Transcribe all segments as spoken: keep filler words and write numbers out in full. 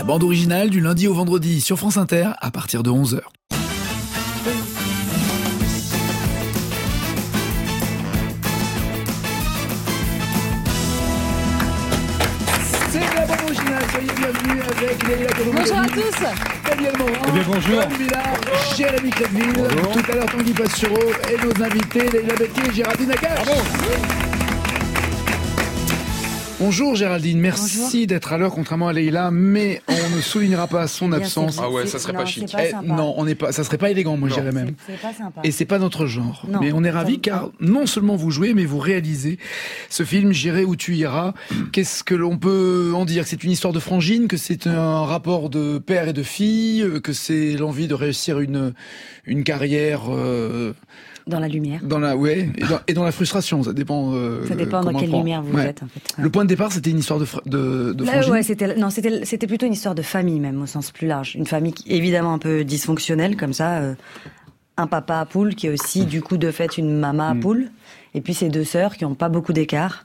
bande originale du lundi au vendredi sur France Inter à partir de onze heures. C'est la bande originale, soyez bienvenus avec Leïla Koroumou. Bonjour à tous. Daniel Morin, eh bien, bonjour. Tom Villard, Jérémy Crédville, tout à l'heure Tanguy Pastureau et nos invités Leïla Bekti et Géraldine Nakache. Bravo. Bonjour Géraldine, merci Bonjour. d'être à l'heure contrairement à Leïla, mais on ne soulignera pas son absence. Ah ouais, ça serait non, pas chic. Pas eh, non, on n'est pas, ça serait pas élégant, moi je dirais même. C'est, c'est pas sympa. Et c'est pas notre genre. Non, mais on est ravis car non seulement vous jouez, mais vous réalisez ce film J'irai où tu iras. Qu'est-ce que l'on peut en dire? Que c'est une histoire de frangine, que c'est un rapport de père et de fille, que c'est l'envie de réussir une une carrière. Euh, Dans la lumière. Dans la, ouais, et dans, et dans la frustration, ça dépend. Euh, ça dépend dans quelle lumière vous ouais. êtes, en fait. Ouais. Le point de départ, c'était une histoire de, fr- de, de Là, frangine. ouais, c'était, non, c'était, c'était plutôt une histoire de famille, même, au sens plus large. Une famille qui, évidemment un peu dysfonctionnelle, comme ça. Euh, un papa à poule, qui est aussi, du coup, de fait, une maman à mmh. poule. Et puis, ces deux sœurs, qui n'ont pas beaucoup d'écart.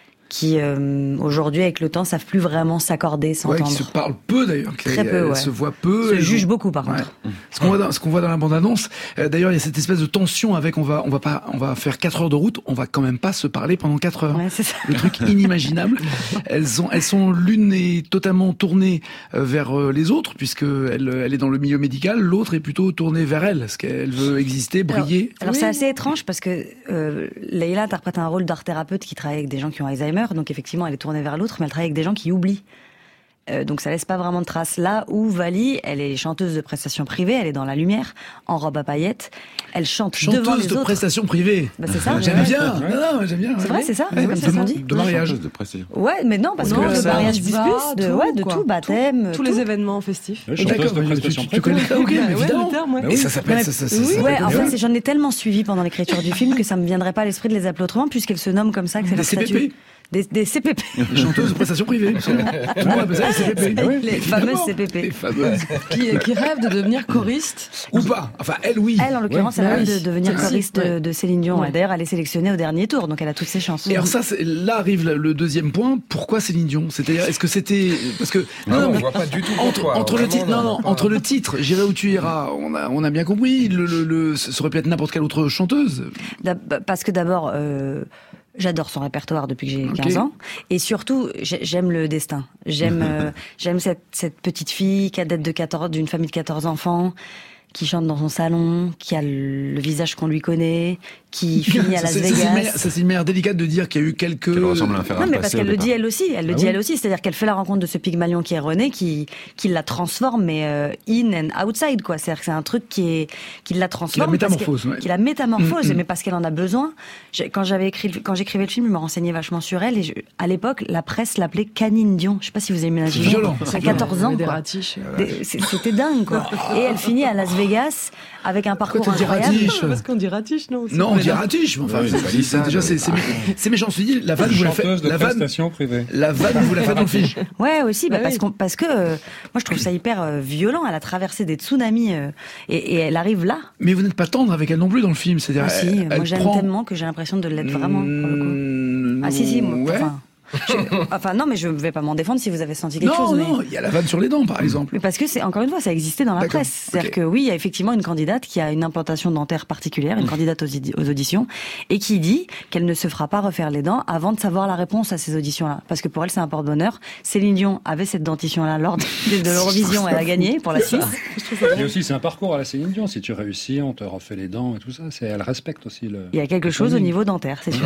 Qui euh, aujourd'hui avec le temps savent plus vraiment s'accorder, s'entendre. Ouais, qui se parlent peu d'ailleurs, qui très peu, ouais. se voient peu, se jugent beaucoup par ouais. contre. Ce qu'on voit dans, ce qu'on voit dans la bande annonce, euh, d'ailleurs il y a cette espèce de tension avec on va on va pas on va faire quatre heures de route, on va quand même pas se parler pendant quatre heures. Ouais, c'est ça. Le truc inimaginable. elles ont elles sont l'une est totalement tournée vers euh, les autres puisque elle elle est dans le milieu médical, l'autre est plutôt tournée vers elle, parce qu'elle veut exister, briller. Alors, alors oui. c'est assez étrange parce que euh, Leïla interprète un rôle d'art thérapeute qui travaille avec des gens qui ont Alzheimer, donc effectivement elle est tournée vers l'autre, mais elle travaille avec des gens qui oublient. Euh, donc ça laisse pas vraiment de traces. Là où Vali, elle est chanteuse de prestations privées, elle est dans la lumière, en robe à paillettes, elle chante chanteuse devant les de autres. prestations privées. Bah c'est ça. J'aime ouais. bien. Ouais. Non, non, j'aime bien. C'est ouais. vrai, c'est ça. Ouais, C'est comme ça qu'on dit. De mariage. De prestations. Ouais, mais non, parce Non, que de de mariage plus va, plus, de tout, ouais, de quoi. tout, baptême, Tous tout. les événements festifs. Ouais, chanteuse de tu, prestations tu, tu connais privées. ok, mais Ouais, évidemment. le terme, ouais. Et ça s'appelle Mais- ça, ça, ça, oui, ça ouais, s'appelle en bien. fait, j'en ai tellement suivi pendant l'écriture du film que ça me viendrait pas à l'esprit de les appeler autrement, puisqu'elles se nomment comme ça, que c'est Des leur C P P. statut. Des, des C P P. Les chanteuses de prestations privées. Tout le monde appelle ça les C P P. Les Ah oui, fameuses évidemment. C P P. Les fameuses. Qui, qui rêvent de devenir choriste. Ou pas. Enfin, elle, oui. Elle, en l'occurrence, elle Ouais. rêve Oui. de devenir Celle-ci, choriste ouais. de, de Céline Dion. Ouais. Et d'ailleurs, elle est sélectionnée au dernier tour, donc elle a toutes ses chances. Et alors ça, c'est- là arrive le- le deuxième point. Pourquoi Céline Dion? C'est-à-dire, est-ce que c'était parce que Non, on mais voit pas du tout entre, pourquoi. entre le Vraiment, titre, non, non, pas- entre le titre, J'irai où tu iras, on a, on a bien compris. Le, le, le, ça aurait pu être n'importe quelle autre chanteuse. D'ab- Parce que d'abord, euh, j'adore son répertoire depuis que j'ai Ok. quinze ans. Et surtout, j'ai- j'aime le destin. J'aime euh, j'aime cette, cette petite fille cadette de quatorze, d'une famille de quatorze enfants, qui chante dans son salon, qui a le, le visage qu'on lui connaît, qui finit à Ça, Las c'est- ça, c'est une Vegas. manière- ça, c'est une manière délicate de dire qu'il y a eu quelques. Qu'elle ressemble à un fer à Non, mais repasser parce au qu'elle le départ. dit elle aussi. Elle le Ah dit oui. elle aussi. C'est-à-dire qu'elle fait la rencontre de ce Pygmalion qui est René, qui, qui la transforme, mais euh, in and outside, quoi. C'est-à-dire que c'est un truc qui est, qui la transforme. Qui la parce que- métamorphose, ouais. Qui la métamorphose, Mm, mm. mais parce qu'elle en a besoin. J'ai- Quand j'avais écrit, le- quand j'écrivais le film, je me renseignais vachement sur elle, et je- à l'époque, la presse l'appelait Canine Dion. Je sais pas si vous avez imaginé. C'est violent. À quatorze ans, Des quoi. ratiches. Des- c'est- C'était dingue, quoi. Et elle finit à Las Vegas avec un parcours Quand on dit incroyable. ratiche. Parce qu'on dit ratiche, non? Non, on dit ratiche, mais enfin, Oui, c'est- c'est pas dit c'est- ça, déjà, c'est, mais- c'est, c'est méchant. Je me dis, la vanne, vous la faites, Chanteuse de la vanne, prestations privées. la vanne, vous la faites dans le film. Ouais, aussi, bah, Ah parce, oui. qu'on, parce que euh, moi je trouve ça hyper euh, violent. Elle a traversé des tsunamis euh, et, et elle arrive là. Mais vous n'êtes pas tendre avec elle non plus dans le film. C'est-à-dire, Ah si, elle, moi elle j'aime prend... tellement que j'ai l'impression de l'être vraiment. Pour le coup. Mmh, Ah si si, moi, ouais. enfin, je- enfin non, mais je vais pas m'en défendre si vous avez senti quelque Non, chose. non, mais... il y a la vanne sur les dents, par exemple. Mais parce que c'est encore une fois, ça existait dans la D'accord, presse. C'est-à-dire ok. que oui, il y a effectivement une candidate qui a une implantation dentaire particulière, une candidate aux, idi- aux auditions, et qui dit qu'elle ne se fera pas refaire les dents avant de savoir la réponse à ces auditions-là. Parce que pour elle, c'est un porte-bonheur. Céline Dion avait cette dentition-là lors de, de l'Eurovision, elle a gagné pour la Suisse. Et aussi, c'est un parcours à la Céline Dion. Si tu réussis, on te refait les dents et tout ça. C'est, elle respecte aussi le. Il y a quelque chose au niveau dentaire, c'est sûr.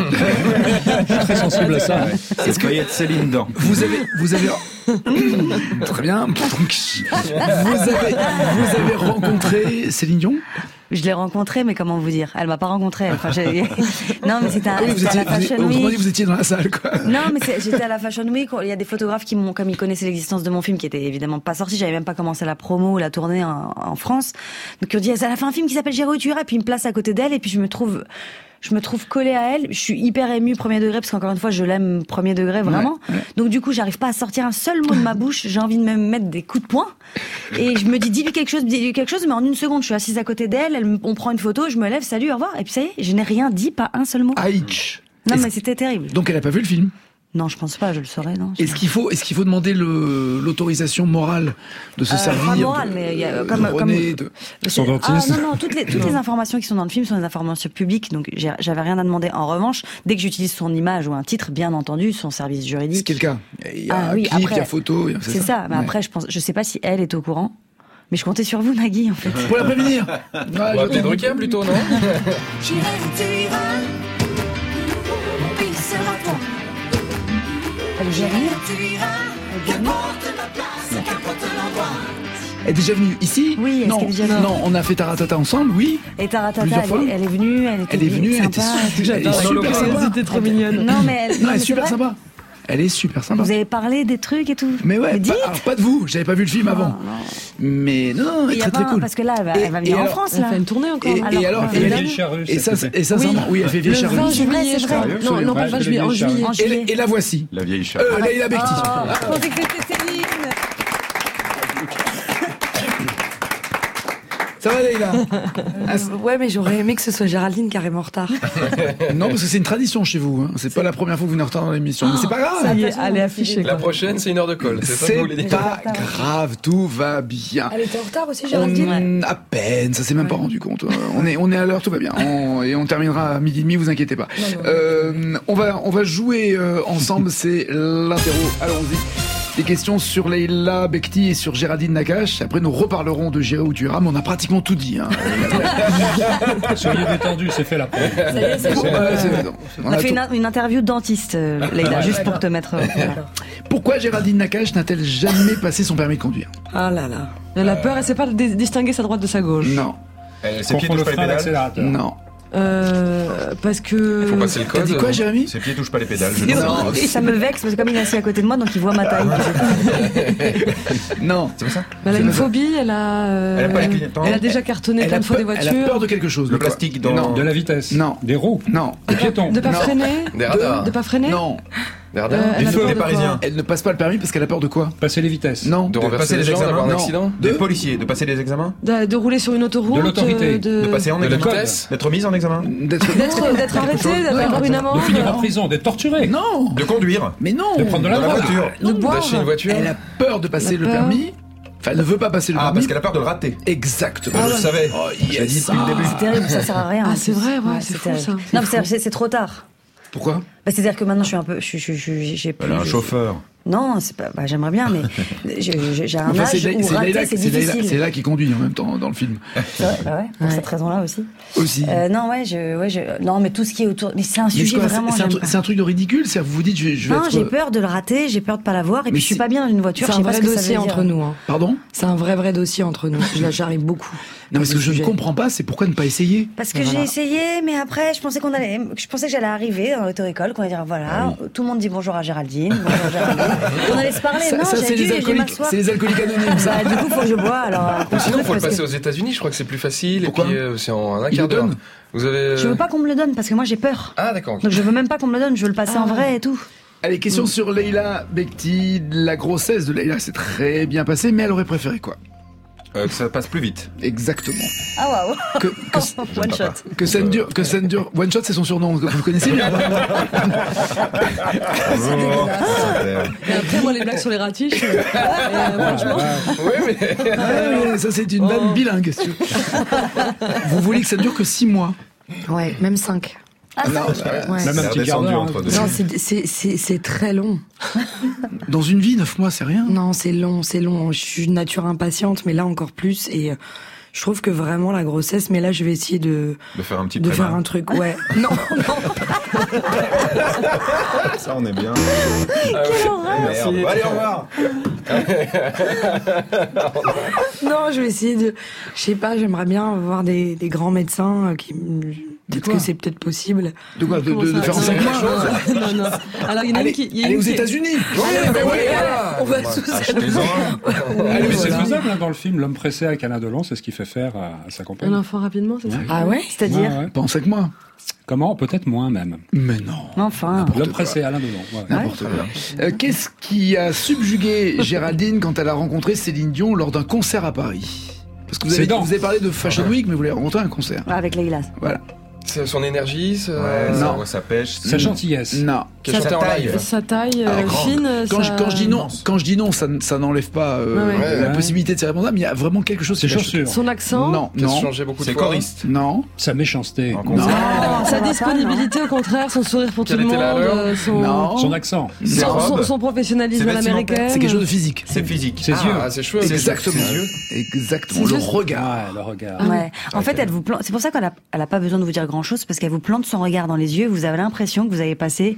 Je suis très sensible à ça. ouais. Est-ce qu'il y a de Céline dedans? Vous avez, vous avez, très bien. Vous avez, vous avez rencontré Céline Dion? Je l'ai rencontrée, mais comment vous dire? Elle m'a pas rencontrée. Enfin, j'ai... non, mais c'était, un, Ah oui, vous c'était étiez, à la Fashion vous, autrement dit, Week. vous étiez dans la salle, quoi. Non, mais c'est- j'étais à la Fashion Week. Il y a des photographes qui m'ont, comme ils connaissaient l'existence de mon film, qui était évidemment pas sorti. J'avais même pas commencé la promo, la tournée en, en France. Donc ils ont dit, elle a fait un film qui s'appelle J'irai où tu iras. Puis ils me placent à côté d'elle, et puis je me trouve, je me trouve collée à elle. Je suis hyper émue premier degré, parce qu'encore une fois, je l'aime premier degré vraiment. Ouais, ouais. Donc du coup, j'arrive pas à sortir un seul mot de ma bouche. J'ai envie de me mettre des coups de poing. Et je me dis, dis-lui quelque chose, dis-lui quelque chose. Mais en une seconde, je suis assise à côté d'elle. Elle, me- on prend une photo, je me lève, salut, au revoir. Et puis ça y est, je n'ai rien dit, pas un seul mot. Aïch. Non, Est-ce- mais c'était terrible. Donc elle a pas vu le film. Non, je pense pas, je le saurais, non. Est-ce qu'il faut, est-ce qu'il faut demander le, l'autorisation morale de se Euh, servir pas morale, de, mais il y a, de comme- René, comme- de- Son Ah dentiste. non, non, toutes les, toutes les informations qui sont dans le film sont des informations publiques, donc j'ai- j'avais rien à demander. En revanche, dès que j'utilise son image ou un titre, bien entendu, son service C'est juridique. quel cas? Il y a Ah un oui, clip, après, il y a photo. il y a- C'est ça, mais Ouais. après, je pense, je sais pas si elle est au courant, mais je comptais sur vous, Nagui, en fait. Pour la prévenir. Ah, On va appeler j'attends. Drucker plutôt, non? J'irai où tu iras, mon pays sera toi. Algérie. J'irai où tu iras, qu'importe ma place, qu'importe l'endroit. Elle est déjà venue ici? Oui, est-ce non, qu'elle est déjà venue non, on a fait Taratata ensemble, oui. Et Taratata, Plusieurs elle, fois. est- elle est venue, elle était Elle est venue, elle était sympa. su- elle est J'adore, super sympa. c'était trop mignonne. Non, mais elle, Non, non, elle mais est c'est super vrai. sympa. Elle est super sympa. Vous avez parlé des trucs et tout. Mais ouais, dites. pas, alors pas de vous, j'avais pas vu le film avant. non. Mais non, non, elle Il est y a très très pas- cool. Parce que là, elle va, Et- elle va et venir en alors- France, Elle là. fait une tournée encore. Et, et Alors, alors, euh, et, La elle- vieille charrue, et, ça, cet et été. sincèrement, oui, elle fait vieille Le charrue. vingt C'est vrai, juillet, c'est je crois. vrai. Non, Sérieux non, pas le vingt juillet, en Ouais, juillet. En Et, juillet. et la voici. La vieille charrue. Euh, Leïla Bekti. Oh, je pensais que c'était Céline. Ça va Leïla? Ah, c'est- Ouais, mais j'aurais aimé que ce soit Géraldine carrément en retard. Non, parce que c'est une tradition chez vous. Hein. C'est pas la première fois que vous venez en retard dans l'émission. Mais c'est pas grave. Ça y est, elle est affichée. La quoi. prochaine, c'est une heure de colle. C'est ça que vous voulez C'est dire? pas grave, tout va bien. Elle était en retard aussi, On, à peine, ça s'est même pas rendu compte. On est, on est à l'heure, tout va bien. On- et on terminera à midi et demi, vous inquiétez pas. Euh, on va, on va jouer euh, ensemble, c'est l'interro. Allons-y. Des questions sur Leïla Bekti et sur Géraldine Nakache. Après, nous reparlerons de J'irai où tu iras, mais on a pratiquement tout dit. Hein. Soyez détendus, c'est fait la preuve. Ouais, c'est- non, On a fait tout- une, une interview dentiste, euh, Leïla, juste pour te mettre. euh, voilà. Pourquoi Géraldine Nakache n'a-t-elle jamais passé son permis de conduire? Ah là là. Elle a peur, elle sait pas dé- distinguer sa droite de sa gauche. Non, Eh, Ses pieds Confond le touchent pas les frein à pédales. l'accélérateur. non. Euh, parce que. Faut passer le T'as code. dit quoi, Jérémy? Ses pieds touchent pas les pédales. je Et pense. ça me vexe parce que comme il est assis à côté de moi, donc il voit ma taille. Non. C'est pas ça? Elle a une phobie, elle a. euh, Elle a pas les clignotants. elle a déjà cartonné Elle plein a, de fois des peur, elle a voitures. peur de quelque chose. Le de quoi? plastique dans- Non. De la vitesse. Non. Des roues. Non. Des piétons. De pas Non. freiner. Des radars. De pas freiner. Non. Des radars. Euh, Des elle a feux, peur des de quoi parisiens. Elle ne passe pas le permis parce qu'elle a peur de quoi? Passer les vitesses. Non. De De, renverser passer les les gens, gens, d'avoir un non. accident. De- Des policiers, de passer les examens. De, de rouler sur une autoroute. De l'autorité. euh, De De, passer en De la examen. vitesse. D'être mise en examen. d'être. D'être d'être arrêté, d'avoir une amende. De finir en prison, d'être torturé. Non. De conduire. Mais non. De prendre de la Dans la drogue. voiture. De boire. Lâcher une voiture. Elle a peur de passer La le peur. permis. Enfin, elle ne veut pas passer le Ah, permis. parce qu'elle a peur de le rater. Exactement. Je le savais. Oh, Je l'ai dit yes. depuis le début. C'est terrible, ça sert à rien. Ah, en c'est plus. vrai, ouais, c'est fou, terrible. ça. Non, mais c'est- c'est c'est trop tard. Pourquoi? Bah, c'est-à-dire que maintenant je suis un peu, je, je, je, j'ai plus. Elle a un je- chauffeur. Non, c'est pas. Bah, j'aimerais bien, mais je- je- j'ai un Enfin, c'est âge Leïla- où c'est rater Leïla- c'est c'est Leïla- difficile. c'est là qui conduit en même temps dans le film. C'est vrai, bah ouais, pour Ouais. cette raison-là aussi. Aussi. Euh, non, ouais, je, ouais, je, non, mais tout ce qui est autour, mais c'est un Mais sujet quoi, c'est- vraiment. c'est un, j'aime truc- pas. c'est un truc de ridicule. C'est-à-dire, vous vous dites, je vais, je vais Non, être. j'ai peur de le rater, j'ai peur de pas l'avoir, et Mais puis je suis c'est- pas bien dans une voiture. C'est je un sais pas vrai ce que ça dossier veut dire. entre nous. Hein. Pardon? C'est un vrai vrai dossier entre nous. Là, j'arrive beaucoup. Non, mais ce Le que je ne sujet. comprends pas, c'est pourquoi ne pas essayer. Parce que Voilà. j'ai essayé, mais après, je pensais qu'on allait, je pensais que j'allais arriver dans l'auto-école, qu'on allait dire voilà, tout le monde dit bonjour à Géraldine, bonjour Géraldine. On allait se parler. Ça, non, ça, j'avais c'est dit, les je vais alcooliques. m'asseoir. C'est les alcooliques anonymes, ça. Bah, du coup, faut que je bois. Alors, euh, Ou sinon, faut le parce que passer aux États-Unis. Je crois que c'est plus facile. Pourquoi Et puis, euh, c'est en un Ils quart le d'heure. donnent Vous avez. je veux pas qu'on me le donne parce que moi j'ai peur. Ah, d'accord. ok. Donc je veux même pas qu'on me le donne, je veux le passer en vrai et tout. Allez, question sur Leïla Bekti. La grossesse de Leïla s'est très bien passée, mais elle aurait préféré quoi? Euh, que ça passe plus vite. Exactement. Ah waouh. Que, que, One shot. que ça ne dure, que ça ne dure. One shot, c'est son surnom. Vous le connaissez bien. Bonjour. Et après, moi, les blagues sur les ratiches. euh, euh, franchement. Oui, mais. Ouais, ça, c'est une vanne bilingue. si tu veux. Vous voulez que ça ne dure que six mois? Ouais, même cinq. Ah, Non, Ouais. Même un C'est petit redescendu gardeur. entre deux. Non, c'est- c'est c'est- c'est très long. dans une vie, neuf mois, c'est rien. Non, c'est long, c'est long. Je suis de nature impatiente, mais là encore plus. Et euh, je trouve que vraiment la grossesse. Mais là, je vais essayer de De faire un petit de prémat. faire un truc. Ouais. Non, non. Ça, on est bien. quelle horreur. Merde. Allez, au revoir. Non, je vais essayer de. Je sais pas. J'aimerais bien voir des, des grands médecins euh, qui. me- Peut-être quoi que c'est peut-être possible. De quoi? De, de, de Comment faire en ça cinq mois? Non, non. Alors, il y en a Allez, une qui. il y a allez une aux qui- États-Unis. On va tous. Achetez-en un. Allez, mais c'est Voilà. faisable hein, dans le film. L'homme pressé avec Alain Delon, c'est ce qu'il fait faire à, à sa Un compagne. enfant rapidement, c'est ça? Ah ouais. C'est-à-dire. Ouais, ouais. Pas en cinq mois. Comment? Peut-être moins même. Mais non. Enfin. L'homme pressé, Alain Delon. ouais. N'importe quoi. Euh, Qu'est-ce qui a subjugué Géraldine quand elle a rencontré Céline Dion lors d'un concert à Paris? Parce que vous avez, Ses dents. vous avez parlé de Fashion Week, mais vous l'avez rencontré à un concert. Ouais, avec Leïla. Voilà. C'est son énergie. ça- Ouais, Non. ça, ça pêche. Sa gentillesse. Non. Qui a chanté en live. Sa taille euh, Ah, grande. fine. Quand, ça... je, quand je dis non, quand je dis non, ça, ça n'enlève pas euh, Ouais, ouais. la Ouais. possibilité de s'y répondre, mais il y a vraiment quelque chose Ses qui m'a choqué. chaussures, Son accent. Non, Qui a non, changé beaucoup de C'est fois. choriste. non, sa méchanceté, En non, concert. Ah, sa va pas, disponibilité, au contraire, son sourire pour tout Quelle le était la monde, leur euh, son, non. son accent, Ses son, son, robes. son professionnalisme Ses à vestimentaires. l'américaine. c'est quelque chose de physique. C'est physique. ses yeux. Ah, c'est chouette. Exactement. Ses yeux. Exactement. Ses Le yeux. regard. Ouais, le regard. Ouais. En Ok. fait, elle vous plante. C'est pour ça qu'elle a, elle a pas besoin de vous dire grand chose parce qu'elle vous plante son regard dans les yeux. Vous avez l'impression que vous avez passé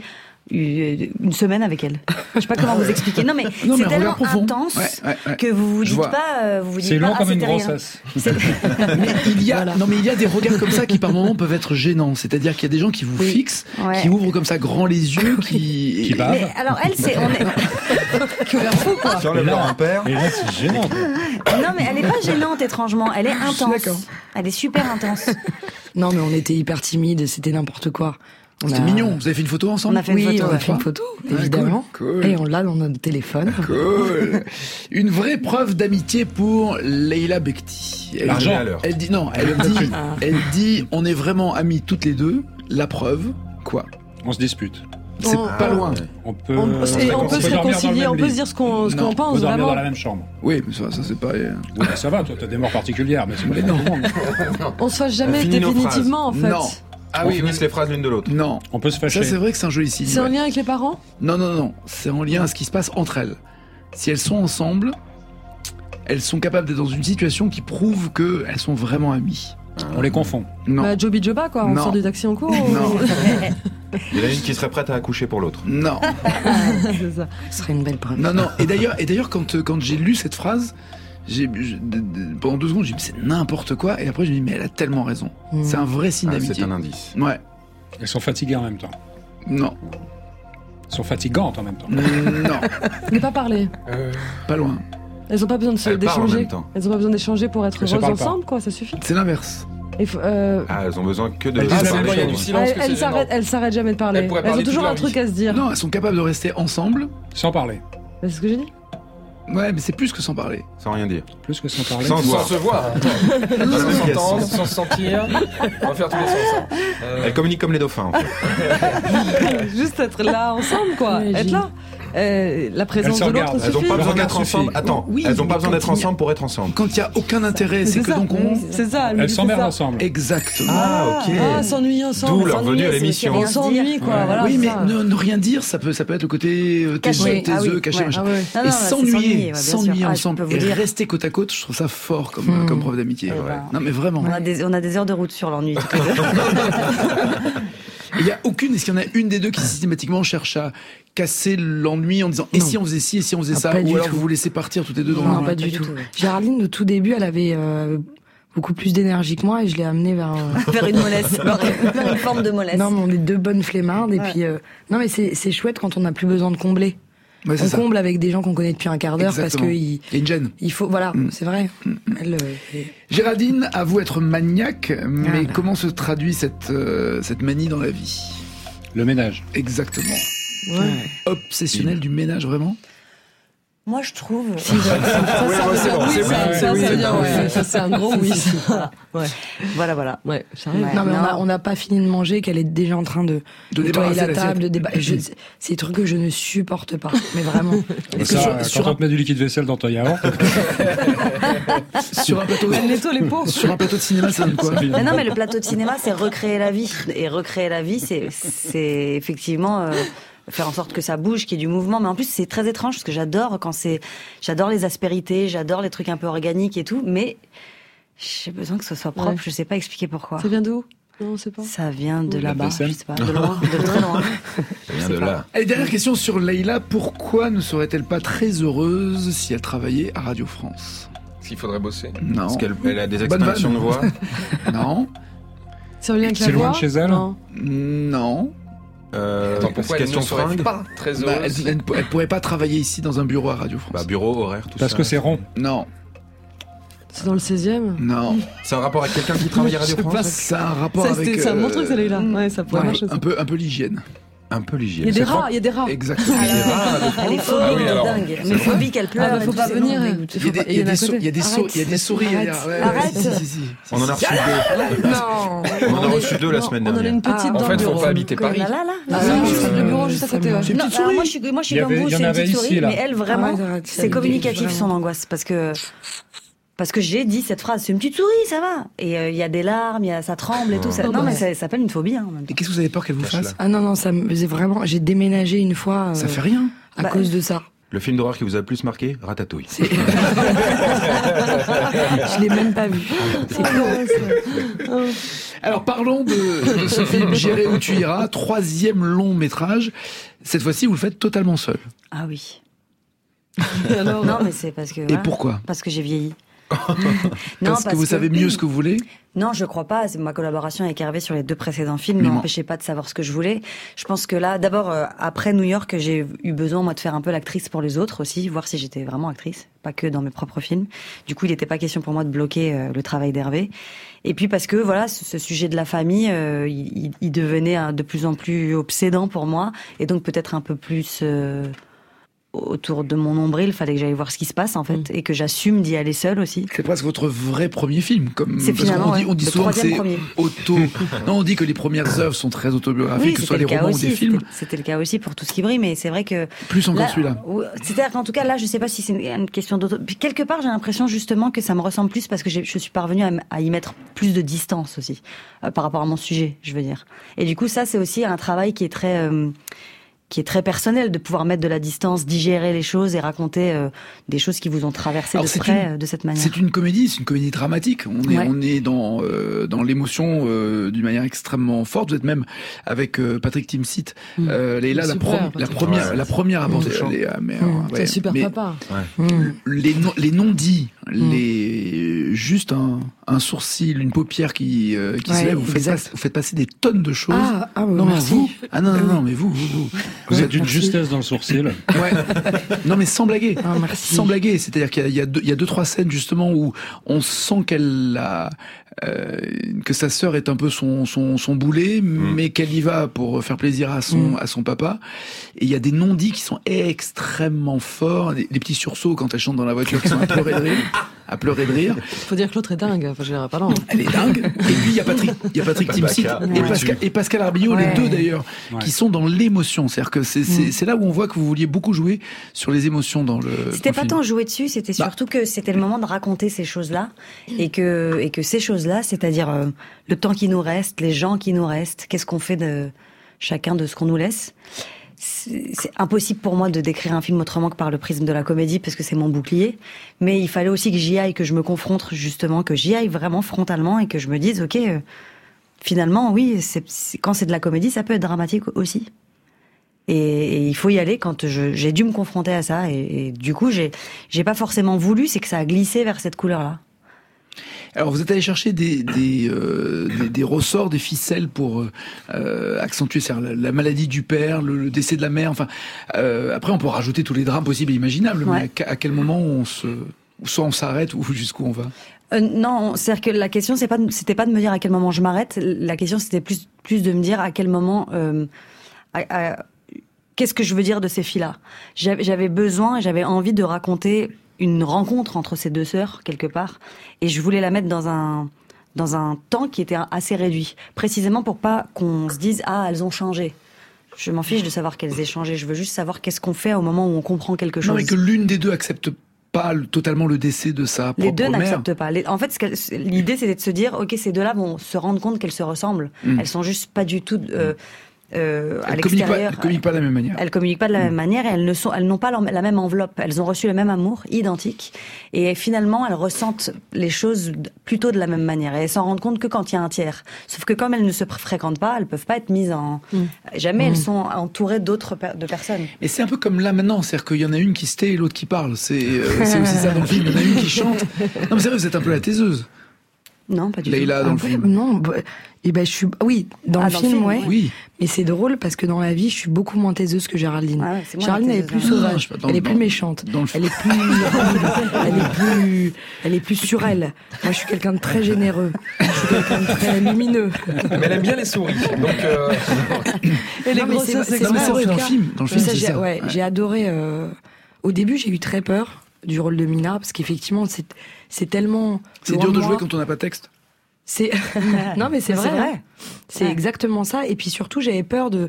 une semaine avec elle. Je sais pas comment vous expliquer. Non mais Non, mais c'est un tellement regard profond. intense Ouais, ouais, ouais. que vous vous Je dites vois. pas, euh, vous vous dites C'est pas, long ah, comme une c'était rien. grossesse. C'est- Mais il y a, non mais il y a des regards comme ça qui par moments peuvent être gênants. C'est-à-dire qu'il y a des gens qui vous Oui. fixent, Ouais. qui ouvrent comme ça grand les yeux, qui. Qui bavent. Mais alors elle, c'est, on est, Que l'air fou, quoi. Tu enlèves leur impère. Et là, c'est gênant. quoi. non mais elle est pas gênante étrangement. Elle est intense. d'accord. Elle est super intense. Non, mais on était hyper timides, c'était n'importe quoi. On C'était a- mignon. Vous avez fait une photo ensemble On a fait une Oui, photo. on a ouais. fait une photo, Ouais, évidemment. cool, cool. Et on l'a dans notre téléphone. Cool. Une vraie preuve d'amitié pour Leila Bekti. Elle, L'argent. à l'heure. Elle dit non. Elle dit, elle dit, on est vraiment amis toutes les deux. La preuve, quoi. On se dispute. C'est On- pas loin. On peut, On, on et on peut se dormir dans le réconcilier, même on peut lit. se dire ce qu'on ce Non, qu'on On pense peut dormir vraiment. dans la même chambre. Oui, mais ça, ça c'est pas. euh, Oui, mais ça va, toi, t'as des morts particulières, mais c'est pas Mais pour non. tout le monde. On se fâche jamais On finit nos définitivement en fait. Non. Ah Ah oui, oui, finissent les phrases l'une de l'autre. Non. On peut se fâcher. Ça, c'est vrai que c'est un joli signe. C'est en ouais. lien avec les parents. Non, non, non. C'est en lien à ce qui se passe entre elles. Si elles sont ensemble, elles sont capables d'être dans une situation qui prouve qu'elles sont vraiment amies. On les confond. Non. Bah, Joby Joba quoi, on Non. sort du taxi en cours. Non. Il y en a une qui serait prête à accoucher pour l'autre. Non. C'est ça. Ce serait une belle preuve. Non, non. Et d'ailleurs, et d'ailleurs, quand, euh, quand j'ai lu cette phrase, j'ai, je- de- de- pendant deux secondes, j'ai dit, c'est n'importe quoi. Et après, je me dis, mais elle a tellement raison. Mmh. C'est un vrai signe Ah, d'amitié. c'est un indice. Ouais. Elles sont fatiguées en même temps. Non. Elles sont fatigantes en même temps. Non. Ne pas parler. Euh, Pas loin. Elles ont pas besoin de se- Elles parlent en d'échanger. même temps. Elles ont pas besoin d'échanger pour être Elles se heureuses parlent pas. ensemble quoi, ça suffit. C'est l'inverse. Il faut, euh, Ah, elles ont besoin que de Elles Ah, disent c'est la bon, même il y a du chose. silence elles que elles c'est s'arrêtent, gênant. elles s'arrêtent jamais de parler. Elles pourraient Elles ont parler toujours toute un leur truc vie. à se dire. Non, elles sont capables de rester ensemble. Sans parler. C'est ce que j'ai dit. Ouais, mais c'est plus que sans parler. sans rien dire. Plus que sans parler. Sans se Sans voir. se voir. Dans la Sans même pièce. s'entendre, sans se sentir. On va faire tous les sens. hein. Euh, Elles communiquent comme les dauphins, en fait. Juste être là ensemble quoi, Ouais, être j'ai- là. Euh, la présence se de l'autre regardent. Elles n'ont suffit. pas Le besoin regard d'être suffit. ensemble. Attends, Oui, elles n'ont pas mais besoin quand d'être il y a- ensemble pour être ensemble. Quand il n'y a aucun intérêt, c'est que ça. donc on. C'est ça. elle me Elles dit s'emmerdent ça. ensemble. Exactement. Ah, ok. Ah, s'ennuyer ensemble. D'où leur venue à S'ennuyer, l'émission. c'est On aussi s'ennuie quoi, Ouais. voilà. oui, c'est mais ça. ne, ne rien dire, ça peut, ça peut être le côté euh, Caché. taiseux, Ah oui, taiseux, caché, ouais. machin. Ah ouais. Non, Et non, là, c'est s'ennuyer, s'ennuyer, ouais, bien s'ennuyer sûr. Ah, je ensemble peux vous et dire. rester côte à côte, je trouve ça fort comme, Hmm. comme preuve d'amitié. Eh Ouais. ben, Non, mais vraiment. On a des, on a des heures de route sur l'ennui. Il y a aucune, est-ce qu'il y en a une des deux qui systématiquement cherche à casser l'ennui en disant et Non. si on faisait ci, et si on faisait Ah, ça, pas ou du alors tout. vous vous laissez partir toutes les deux dans Non, le pas du tout. Géraldine, au tout début, elle avait euh, beaucoup plus d'énergie que moi et je l'ai amenée vers. un- Vers une mollesse, vers une forme de mollesse. Non, mais on est deux bonnes flemmardes et Ouais. puis. euh, Non, mais c'est c'est chouette quand on n'a plus besoin de combler. Ouais, c'est On ça. comble avec des gens qu'on connaît depuis un quart d'heure parce Exactement. que il, Il y a une gêne. il faut. Voilà, Mm. c'est vrai. Elle, euh, est- Géraldine avoue être maniaque, mais Ah. comment se traduit cette, euh, cette manie dans la vie? Le ménage. Exactement. Ouais. Obsessionnel du ménage, vraiment? Moi, je trouve. Ça, ça veut dire oui, c'est ça, oui, ça, c'est ça oui, veut c'est dire oui. ouais. Ça, c'est un gros oui. Voilà. Ouais, Voilà, voilà. ouais, j'arrive. Ouais. Non, mais on non. a- on n'a pas fini de manger, qu'elle est déjà en train de, De nettoyer débarrasser la l'assiette. table, de déba... je- C'est des trucs que je ne supporte pas. Mais vraiment. Est-ce que Ça, sur, euh, sur quand on un, te met du liquide vaisselle dans ton yaourt, sur un plateau, Elle nettoie les pots. sur un plateau de cinéma, ça donne quoi? ça fait- Mais non, mais le plateau de cinéma, c'est recréer la vie. Et recréer la vie, c'est, c'est effectivement euh, faire en sorte que ça bouge, qu'il y ait du mouvement. Mais en plus, c'est très étrange parce que j'adore quand c'est, j'adore les aspérités, j'adore les trucs un peu organiques et tout. Mais j'ai besoin que ce soit propre. Ouais. Je sais pas expliquer pourquoi. Ça vient d'où? Non, on sait pas. Ça vient de La là-bas, vaisselle. je sais pas, de loin, de très loin. Ça vient Je de sais là. Allez, dernière question sur Leïla. Pourquoi ne serait-elle pas très heureuse si elle travaillait à Radio France? S'il faudrait bosser. Non. Parce qu'elle elle a des Bonne extinctions de vanne. voix. Non. C'est en lien avec la C'est loin voix de chez elle Non. Non. Euh, Attends, pourquoi elle question ne serait fringue. pas très Bah, elle, heureuse elle ne- elle pourrait pas travailler ici dans un bureau à Radio France. Bah, bureau, horaire, tout parce ça. que c'est rond. Non. C'est dans le seizième. Non. C'est un rapport avec quelqu'un qui travaille à Radio Je sais France pas. Ça a un rapport Ça, avec. c'était- c'est un bon euh, truc, ça, là. Ouais, ça pourrait un, marcher. ça. un peu, un peu l'hygiène. Un peu l'hygiène. Il y a des C'est rats, il y a des rats. Exactement. Elle est phobique oui, de alors. dingue. Mais phobique, elle pleure. Ah, bah, faut et pas tout, c'est venir. bon. Il Il y a des, il y a des, sau- il y a des, sau- Arrête. il y a des souris. Arrête. derrière. Ouais, ouais, Arrête. si, si, si. On en a reçu deux. Non. On en a reçu deux la Non, semaine On en a dernière. une petite Ah, dans En fait, le faut bureau. pas habiter Paris. Là, là, là. Ah, là. non, juste le bureau juste à côté. ouais. C'est une petite Alors, souris. moi, je suis, moi, je suis Il y comme avait- vous, il y en c'est une avait petite ici, souris, là. mais elle, vraiment, Arrête, arrête, c'est ça communicatif débute, son vraiment. angoisse, parce que parce que j'ai dit cette phrase, c'est une petite souris, ça va. Et euh, il y a des larmes, il y a, ça tremble et tout. Ça, Oh, non, bah. mais ça, ça s'appelle une phobie. Hein, en même Et temps. qu'est-ce que vous avez peur qu'elle vous Cache-la. fasse? Ah non, non, ça me faisait vraiment. J'ai déménagé une fois euh, Ça fait rien. à Bah, cause de ça. Le film d'horreur qui vous a le plus marqué, Ratatouille. C'est- Je l'ai même pas vu. C'est cool. Alors parlons de, de ce film J'irai où tu iras, troisième long métrage. Cette fois-ci, vous le faites totalement seul. Ah oui. Alors, Non, mais c'est parce que. Et voilà, pourquoi? Parce que j'ai vieilli. Parce que vous savez mieux ce que vous voulez? Non, je crois pas. C'est ma collaboration avec Hervé sur les deux précédents films Mais ne moi- m'empêchait pas de savoir ce que je voulais. Je pense que là, d'abord, euh, après New York, j'ai eu besoin, moi, de faire un peu l'actrice pour les autres aussi, voir si j'étais vraiment actrice, pas que dans mes propres films. Du coup, il n'était pas question pour moi de bloquer euh, le travail d'Hervé. Et puis parce que, voilà, ce, ce sujet de la famille, euh, il, il devenait euh, de plus en plus obsédant pour moi, et donc peut-être un peu plus... euh, autour de mon nombril, il fallait que j'aille voir ce qui se passe en fait, et que j'assume d'y aller seule aussi. C'est presque votre vrai premier film. Comme, C'est parce finalement, qu'on dit, ouais, on dit le souvent que troisième c'est premier. auto. Non, on dit que les premières œuvres sont très autobiographiques, Oui, que ce soit c'était les le cas romans ou aussi. des films. c'était- C'était le cas aussi pour Tout ce qui brille, mais c'est vrai que Plus encore là, celui-là. ouais, c'est-à-dire qu'en tout cas là, je sais pas si c'est une, une question d'auto. Puis quelque part, j'ai l'impression justement que ça me ressemble plus parce que j'ai- je suis parvenue à, m- à y mettre plus de distance aussi euh, par rapport à mon sujet, je veux dire. Et du coup, ça, c'est aussi un travail qui est très euh, qui est très personnel, de pouvoir mettre de la distance, digérer les choses et raconter euh, des choses qui vous ont traversé Alors, de c'est près une- euh, de cette manière. C'est une comédie, c'est une comédie dramatique. On est, Ouais. on est dans euh, dans l'émotion euh, d'une manière extrêmement forte. Vous êtes même avec euh, Patrick Timsit. Mm. Euh, Léla, la, Super, prom- la Patrick. première, Ouais. la première à porter. Mm. Léa, mais, Mm. euh, C'est ouais, un super mais papa. Mm. les non, les non dits, les juste un, un sourcil, une paupière qui euh, qui se Ouais, lève. Vous faites, exact. pas- vous faites passer des tonnes de choses. Ah, ah ouais, non, mais merci. vous. Ah non, non, non, mais vous, vous, vous. Vous êtes d'une Merci. justesse dans le sourcil. Ouais. Non, mais sans blaguer. Ah, merci. Sans blaguer, c'est-à-dire qu'il y a, il y, a deux, il y a deux trois scènes justement où on sent qu'elle a euh, que sa sœur est un peu son son, son boulet, mais qu'elle y va pour faire plaisir à son Mm. à son papa. Et il y a des non-dits qui sont extrêmement forts, des, des petits sursauts quand elle chante dans la voiture qui sont à pleurer de rire, à pleurer de rire. Faut dire que l'autre est dingue. Enfin, je dirais pas non. Elle est dingue. Et puis il y a Patrick, il y a Patrick Timsit Bacca, et oui, Pascal, tu- et Pascal Arbillot, Ouais. les deux d'ailleurs, Ouais. qui sont dans l'émotion. C'est-à-dire que c'est c'est Mm. c'est là où on voit que vous vouliez beaucoup jouer sur les émotions dans le. C'était dans pas le film. tant jouer dessus, c'était Bah. surtout que c'était le moment de raconter ces choses-là et que et que ces choses-là, c'est-à-dire euh, le temps qui nous reste, les gens qui nous restent, qu'est-ce qu'on fait de chacun de ce qu'on nous laisse. C'est c'est impossible pour moi de décrire un film autrement que par le prisme de la comédie parce que c'est mon bouclier. Mais il fallait aussi que j'y aille, que je me confronte justement, que j'y aille vraiment frontalement et que je me dise, ok, euh, finalement, oui, c'est, c'est- quand c'est de la comédie, ça peut être dramatique aussi. Et, et il faut y aller quand je, j'ai dû me confronter à ça. Et, et du coup, j'ai, j'ai pas forcément voulu, c'est que ça a glissé vers cette couleur-là. Alors vous êtes allé chercher des des, euh, des, des ressorts, des ficelles pour euh, accentuer la, la maladie du père, le, le décès de la mère. Enfin, euh, après on peut rajouter tous les drames possibles et imaginables. Ouais. Mais à, à quel moment on se, soit on s'arrête ou jusqu'où on va? Euh, non, c'est-à-dire que la question, c'est pas, de- c'était pas de me dire à quel moment je m'arrête. La question, c'était plus, plus de me dire à quel moment, euh, à- à- qu'est-ce que je veux dire de ces filles-là. J'avais, j'avais besoin, j'avais envie de raconter une rencontre entre ces deux sœurs quelque part, et je voulais la mettre dans un dans un temps qui était assez réduit, précisément pour pas qu'on se dise ah elles ont changé. Je m'en fiche de savoir qu'elles aient changé. Je veux juste savoir qu'est-ce qu'on fait au moment où on comprend quelque chose. Non, mais que l'une des deux accepte pas le- totalement le décès de sa propre Les deux mère. n'acceptent pas. Les- En fait, ce qu'elle- l'idée, c'était de se dire, ok, ces deux-là vont se rendre compte qu'elles se ressemblent. Mm. Elles sont juste pas du tout euh, euh, à Elle communique pas, l'extérieur. elle communique pas de la même manière. Elles communiquent pas de la Mm. même manière et elles ne sont, elles n'ont pas leur- la même enveloppe. Elles ont reçu le même amour, identique, et finalement elles ressentent les choses d- plutôt de la même manière. Et elles s'en rendent compte que quand il y a un tiers. Sauf que comme elles ne se pr- fréquentent pas, elles peuvent pas être mises en. Mm. Jamais elles sont entourées d'autres per- de personnes. Et c'est un peu comme là maintenant, c'est-à-dire qu'il y en a une qui se tait et l'autre qui parle. C'est euh, c'est aussi ça dans le film. Il y en a une qui chante. Non mais c'est vrai, vous êtes un peu la taiseuse. Non, pas du Leïla, tout. dans Ah le ouais, film. Non, bah, et ben je suis oui dans Ah, le dans le film, film, ouais. ouais. Oui. Mais c'est drôle parce que dans la vie, je suis beaucoup moins taiseuse que Géraldine. Ah ouais, c'est moi Géraldine, la elle est plus taiseuse, hein. sauvage, Non, dans- elle est dans- plus méchante, dans le elle est plus, elle est plus, elle est plus sur elle. Moi, je suis quelqu'un de très généreux. Je suis quelqu'un de très lumineux. Mais elle aime bien les souris. Donc, euh, Et les Non, mais grossesses c'est- c'est Non, mais c'est vrai, en dans le tout cas. film. Dans le Mais film, ça, c'est j'ai, ça. ouais, j'ai adoré. euh, Au début, j'ai eu très peur du rôle de Mina parce qu'effectivement, c'est, c'est tellement. C'est loin dur de moi. jouer quand on n'a pas de texte. C'est non mais c'est C'est vrai, vrai. hein. C'est Ouais. exactement ça. Et puis surtout, j'avais peur de.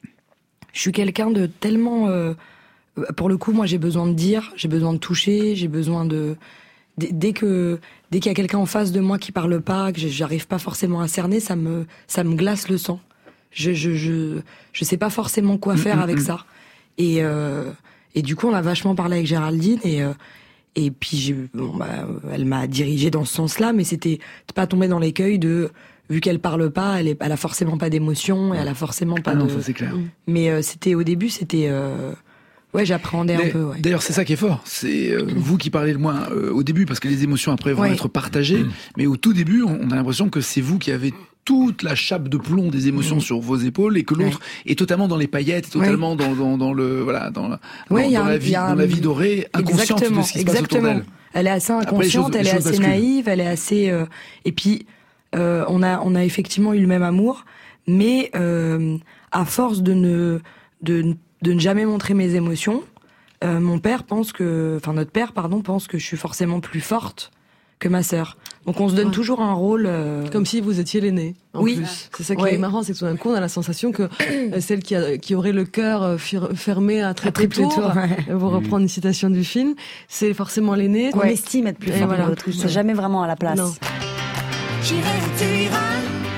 Je suis quelqu'un de tellement. euh, Pour le coup, moi, j'ai besoin de dire, j'ai besoin de toucher, j'ai besoin de. Dès dès que dès qu'il y a quelqu'un en face de moi qui parle pas, que j'arrive pas forcément à cerner, ça me ça me glace le sang. Je je je je sais pas forcément quoi faire Mm, mm, avec mm. ça. Et euh, et du coup, on a vachement parlé avec Géraldine et. Euh, Et puis, j'ai, bon, bah, elle m'a dirigée dans ce sens-là, mais c'était pas tomber dans l'écueil de, vu qu'elle parle pas, elle, est, elle a forcément pas d'émotion, et elle a forcément pas Ah non, de. ça c'est clair. Mais euh, c'était au début, c'était, euh... ouais, j'appréhendais un D'ailleurs- peu. Ouais. D'ailleurs, c'est ça qui est fort. C'est euh, vous qui parlez le moins euh, au début, parce que les émotions après vont Ouais. être partagées. Mais au tout début, on on a l'impression que c'est vous qui avez toute la chape de plomb des émotions sur vos épaules et que l'autre est totalement dans les paillettes, est totalement dans, dans, dans le voilà dans, la- Ouais, dans, il y a dans un- la il vie y a dans un- la vie dorée, inconsciente Exactement, de ce qui se passe autour exactement. d'elle. Elle est assez Après, les inconsciente, choses- elle les est choses assez basculent. naïve, elle est assez. euh, Et puis, euh, on a, on a effectivement eu le même amour, mais euh, à force de ne, de, de ne jamais montrer mes émotions, euh, mon père pense que, enfin notre père, pardon, pense que je suis forcément plus forte que ma sœur. Donc on se donne Ouais. toujours un rôle. euh, Comme si vous étiez l'aîné, en Oui. plus. C'est ça qui Ouais. est marrant, c'est que tout d'un coup, on a la sensation que euh, celle qui, a, qui aurait le cœur euh, fir- fermé à très triple tour, tour, ouais. euh, vous reprendre une citation du film, c'est forcément l'aîné. On Ouais. estime être plus Et fort voilà. que l'autre. C'est jamais vraiment à la place. Non. J'irai où tu iras,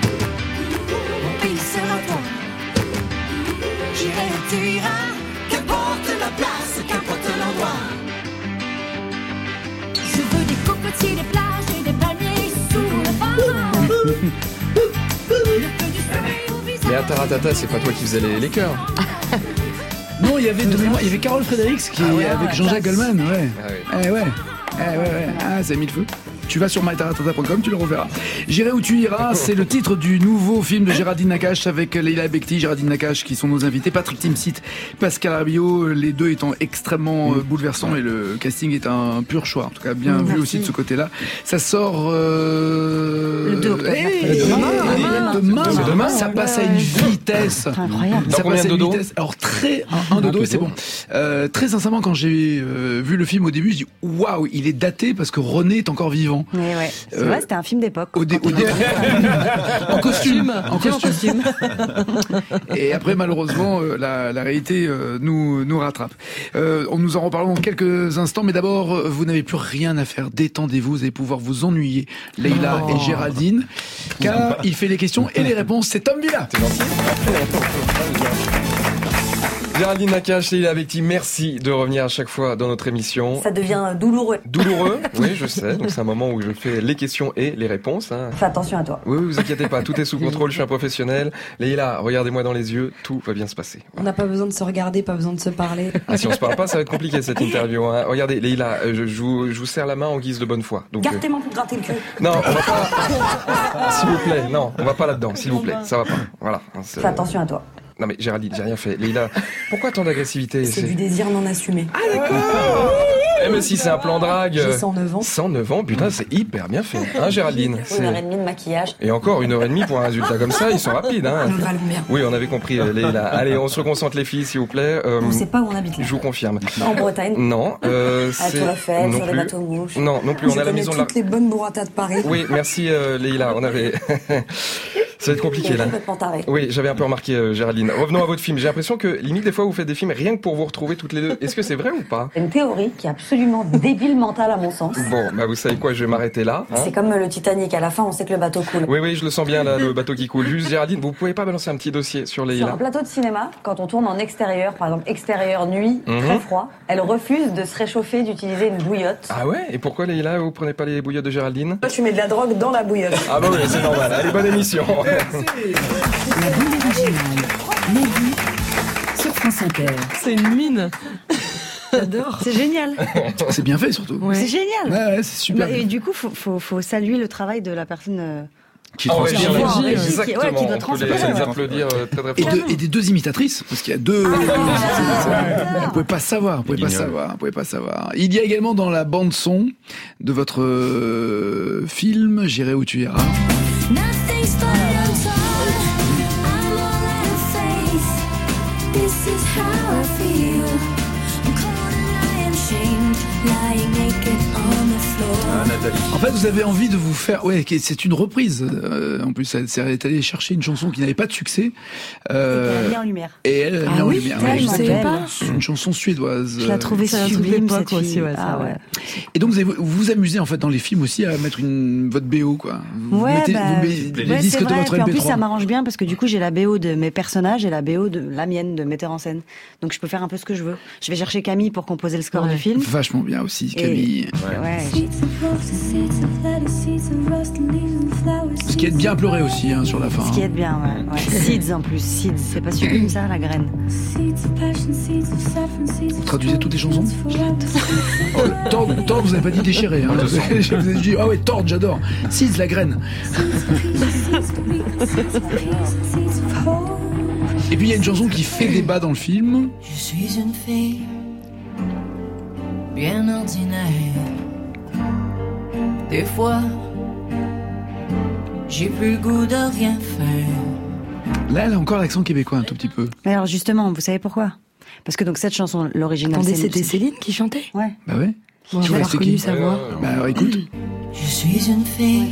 mon pays sera toi. J'irai où tu iras, qu'importe la place, qu'importe l'endroit. Je veux des cocotiers, des plages et des palmiers sous le phare. Le feu du soleil au visage. mais à Taratata, c'est pas toi qui faisais les, les chœurs. Non, il y avait de mémoire, il y avait Carole Fredericks qui Ah ouais, avec ah, Jean-Jacques Goldman, ouais. Ah ouais. Eh ouais. Eh ouais, ouais. Ah, ça a mis le feu. Tu vas sur my taratata point com, tu le reverras. J'irai où tu iras, c'est le titre du nouveau film de Géraldine Nakache avec Leïla Bekti, Géraldine Nakache qui sont nos invités, Patrick Timsit, Pascal Arbillot, les deux étant extrêmement euh, bouleversants et le casting est un pur choix. En tout cas, bien Mmh, vu merci. aussi de ce côté-là. Ça sort euh... Le deux octobre, hey, mercredi. demain, Demain. demain, C'est demain. ça passe à une vitesse. C'est incroyable. Dans Ça combien passe à de une dos vitesse. Alors très un, un dodo, peu c'est d'eau. bon. Euh, très sincèrement, quand j'ai euh, vu le film au début, je dis waouh, il est daté parce que René est encore vivant. Mais ouais. C'est Euh, vrai, c'était un film d'époque. Au dé- Quand au on dé- a- en costume, en Film en costume. costume. Et après, malheureusement, euh, la, la réalité euh, nous nous rattrape. Euh, on nous en reparlera dans quelques instants, mais d'abord, euh, vous n'avez plus rien à faire. Détendez-vous, vous allez pouvoir vous ennuyer, Leïla Oh. et Géraldine, car il fait les questions et les réponses. C'est Tom Villa. Géraldine Nakache, Leïla Bekti, merci de revenir à chaque fois dans notre émission. Ça devient douloureux. Douloureux, oui, je sais. Donc c'est un moment où je fais les questions et les réponses. Hein. Fais attention à toi. Oui, oui, vous inquiétez pas, tout est sous contrôle. Je suis un professionnel. Leïla, regardez-moi dans les yeux, tout va bien se passer. On n'a pas besoin de se regarder, pas besoin de se parler. Ah, si on se parle pas, ça va être compliqué cette interview. Hein. Regardez, Leïla, euh, je, je, vous, je vous serre la main en guise de bonne foi. Donc, Garde euh, tes mains pour te gratter le cul. non, on va pas. S'il vous plaît, non, on va pas là-dedans. S'il vous plaît, ça va pas. Voilà. C'est- Fais attention à toi. Non mais Géraldine, j'ai rien fait. Leïla, pourquoi tant d'agressivité C'est du désir non assumé. Eh, mais si c'est un plan drague. J'ai cent neuf ans. cent neuf ans, putain, c'est hyper bien fait. Hein, Géraldine? Une heure et C'est- demie de maquillage. Et encore une heure et demie pour un résultat comme ça, ils sont rapides. Hein. On va le merde. Oui, on avait compris, euh, Leïla. Allez, on se reconcentre les filles, s'il vous plaît. Euh, On sait pas où on habite là. je vous confirme. En Bretagne. Non, euh, À la c'est Tour Eiffel, non sur les plus. bateaux mouches. Non, non plus. On Je a la connais maison de la. toutes les bonnes burratas de Paris. Oui, merci euh, Leïla. On avait. Ça va être compliqué Il est là. complètement taré. Oui, j'avais un peu remarqué, euh, Géraldine. Revenons à votre film. J'ai l'impression que limite des fois vous faites des films rien que pour vous retrouver toutes les deux. Est-ce que c'est vrai ou pas? C'est une théorie qui est absolument débile mentale à mon sens. Bon, bah vous savez quoi, je vais m'arrêter là. hein. C'est comme le Titanic, à la fin on sait que le bateau coule. Oui, oui, je le sens bien là, le bateau qui coule. Juste Géraldine, vous pouvez pas balancer un petit dossier sur Sur un Leïla? plateau de cinéma, quand on tourne en extérieur, par exemple extérieur nuit, Mhm. très froid, elle refuse de se réchauffer, d'utiliser une bouillotte. Ah ouais? Et pourquoi Leïla, vous prenez pas les bouillottes de Géraldine? Toi, tu mets de la drogue dans la bouillotte. Ah bah oui, c'est normal. Allez, bonne émission. La bande originale. Nagui sur France Inter. C'est une mine. J'adore. C'est génial. C'est bien fait surtout. Ouais. C'est génial. Ouais, ouais, c'est super. Bah, et bien. du coup, faut, faut, faut saluer le travail de la personne. euh, Qui Ah ouais, transpire bien, là-dessus. ouais, ouais. exactement. Qui- ouais, qui doit On peut les, transpirer, les ouais. applaudir euh, très très Et, fort. de- et des deux imitatrices, parce qu'il y a deux. Vous pouvez pas savoir, vous pouvez pas Guignol. savoir, vous pouvez pas savoir. Il y a également dans la bande son de votre euh, film J'irai où tu iras. Nothing's but untold. I'm all out of faith. This is how I feel. I'm cold and I am shamed, lying naked on the floor. Ah, Nathalie. En fait, vous avez envie de vous faire. Ouais, c'est une reprise. Euh, en plus, elle est allée chercher une chanson qui n'avait pas de succès. Euh, qui a mis en lumière. et elle, elle a mis Ah en oui, lumière. tellement Ouais, je savais belle. pas. c'est une chanson suédoise. Je la euh, trouvais c'est un truc sublime d'époque cette fille. aussi, ouais, ça, ah ouais. ouais. Et donc vous avez- vous vous amusez en fait dans les films aussi à mettre une votre B O quoi. Vous Ouais, mettez bah, vous mettez ouais, les ouais, disques c'est de vrai. votre Puis en M P plus, trois. ça m'arrange bien parce que du coup, j'ai la B O de mes personnages et la B O de la mienne de metteur en scène. Donc, je peux faire un peu ce que je veux. Je vais chercher Camille pour composer le score Ouais. du film. Vachement bien aussi Et- Camille. Ouais. Seats of roses, seats of lettuce, seats of rust and leaves and flowers. Ce qui est bien pleuré aussi hein, sur la fin. Ce qui est bien, ouais. ouais. Seeds en plus, seeds. C'est pas sublime ça, la graine. Seats of passion, seats of saffron, seats of traduisez toutes les chansons Oh, Oh, Tord, Tord, vous avez pas dit déchiré. Hein. Je vous ai dit ah ouais Tord, j'adore. Seeds la graine. Et puis il y a une chanson qui fait débat dans le film. Je suis une fille bien ordinaire. Des fois, j'ai plus le goût de rien faire. Là, elle a encore l'accent québécois un tout petit peu. Mais alors justement, vous savez pourquoi? Parce que donc cette chanson, l'original, Attendez, c'est c'était Céline qui chantait? Ouais. Bah ouais. Moi, Tu j'ai vois, pas c'est reconnu qui sa voix. Bah alors écoute. Je suis une fille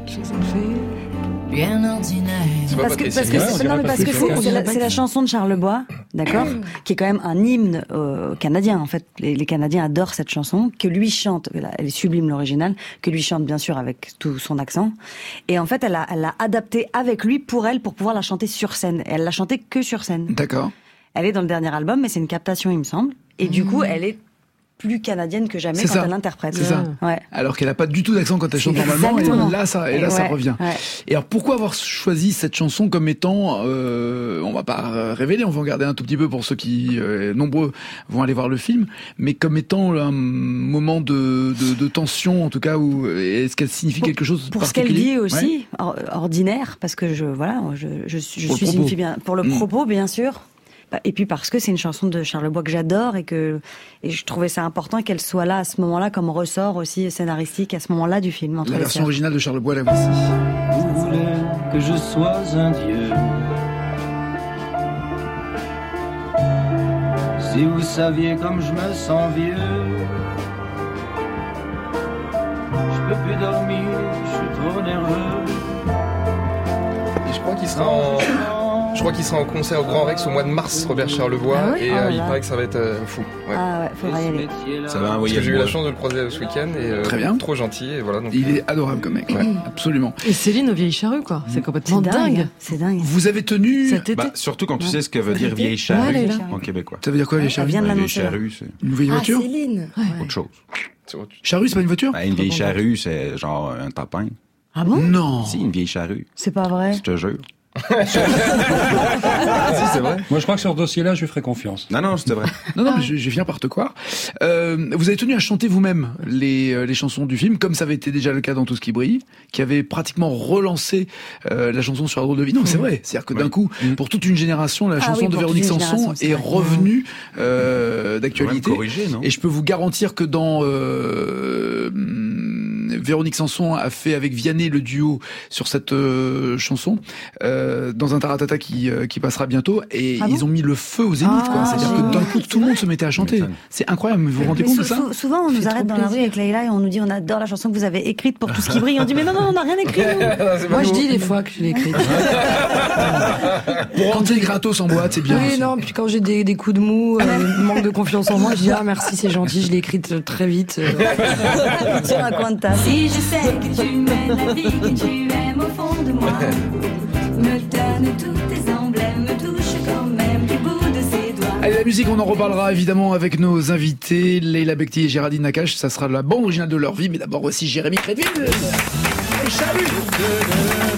bien ordinaire. C'est pas Parce que, Patricia. parce que, Ouais, on c'est- dirait non, mais parce que Patricia. c'est c'est la, c'est la chanson de Charles Bois, d'accord, qui est quand même un hymne euh, canadien. En fait, les, les Canadiens adorent cette chanson, que lui chante. Elle elle est sublime l'original, que lui chante bien sûr avec tout son accent. Et en fait, elle a, elle l'a adaptée avec lui pour elle, pour pouvoir la chanter sur scène. Et elle l'a chantée que sur scène. D'accord. Elle est dans le dernier album, mais c'est une captation, il me semble. Et du coup, elle est plus canadienne que jamais C'est quand ça. elle interprète. C'est ça. Ouais. Alors qu'elle a pas du tout d'accent quand elle chante C'est normalement, exactement. et là ça, et là Et ça ouais, revient. ouais. Et alors pourquoi avoir choisi cette chanson comme étant, euh, on va pas révéler, on va en garder un tout petit peu pour ceux qui euh, nombreux vont aller voir le film, mais comme étant un moment de, de, de tension en tout cas où est-ce qu'elle signifie quelque chose de Pour ce qu'elle particulier dit aussi, Ouais. or- ordinaire, parce que je voilà, je, je, je Pour le suis une propos. fille bien pour le Mm. propos bien sûr. Bah, et puis parce que c'est une chanson de Charles Bois que j'adore et que et je trouvais ça important qu'elle soit là à ce moment-là comme ressort aussi scénaristique à ce moment-là du film entre La les version sœurs. originale de Charles Bois, la voici. Vous voulez que je sois un dieu. Si vous saviez comme je me sens vieux, je peux plus dormir, je suis trop nerveux. Et je crois qu'il sera en... Je crois qu'il sera en concert au Grand Rex au mois de mars, Robert Charlebois, Ah ouais et Oh euh, là il là. paraît que ça va être euh, fou. Ouais. Ah ouais, faudra y aller. Ça va Parce envoyer que j'ai eu le la bois. chance de le croiser ce week-end et euh, Très bien. trop gentil et voilà. Donc, Il euh, est adorable comme mec, ouais, absolument. Et Céline aux vieilles charrues, quoi. C'est complètement C'est dingue. dingue, c'est dingue. Vous avez tenu. Cet été. Bah, surtout quand tu Ouais. sais ce que veut dire vieille Ouais, charrue elle est là. en québécois. Ça veut dire quoi, les Elle charrues vient de Une vieille l'annoncer. là. charrue, c'est Une vieille Ah, voiture Céline. autre chose. sur- Charrue, c'est pas une voiture Ben, une vieille charrue, c'est genre un tapin. Ah bon? Non. Si, une vieille charrue, C'est pas vrai. je te jure. si, c'est vrai. Moi, je crois que sur ce dossier-là, je lui ferai confiance. Non, non, c'était vrai. Non, non, mais je, je viens par te croire. Euh, vous avez tenu à chanter vous-même les, euh, les chansons du film, comme ça avait été déjà le cas dans Tout ce qui brille, qui avait pratiquement relancé euh, la chanson sur la drôle de vie. Non, c'est vrai. C'est-à-dire que d'un Oui. coup, Mm. pour toute une génération, la Ah chanson oui, de pour Véronique toute une Sanson génération, c'est est vrai. revenue euh, Quand même d'actualité. corrigé, non? Et je peux vous garantir que dans euh, hum, Véronique Sanson a fait avec Vianney le duo sur cette euh, chanson euh, dans un taratata qui, euh, qui passera bientôt et Ah bon ils ont mis le feu aux zénith. Ah, quoi. C'est-à-dire que d'un coup tout le monde se mettait à chanter. m'étonnes. C'est incroyable. Vous vous rendez Mais compte de sou- ça sou- souvent, on nous Fait arrête trop dans la rue plaisir. avec Leïla et on nous dit on adore la chanson que vous avez écrite pour Tout ce qui brille. On dit mais non, non, on n'a rien écrit. nous. Moi, je dis des fois que je l'ai écrite. Pour rentrer gratos en boîte, c'est bien. Oui, aussi. non, puis quand j'ai des, des coups de mou, euh, manque de confiance en moi, je dis ah merci, c'est gentil, je l'ai écrite très vite. euh. Sur un coin de table. Si je sais que tu mènes la vie que tu aimes au fond de moi, me donne tous tes emblèmes, me touche quand même du bout de ses doigts. Allez, la musique, on en reparlera évidemment avec nos invités, Leila Bekti et Géraldine Nakache. Ça sera la bande originale de leur vie, mais d'abord aussi Jérémy Crédville. Et Chalut.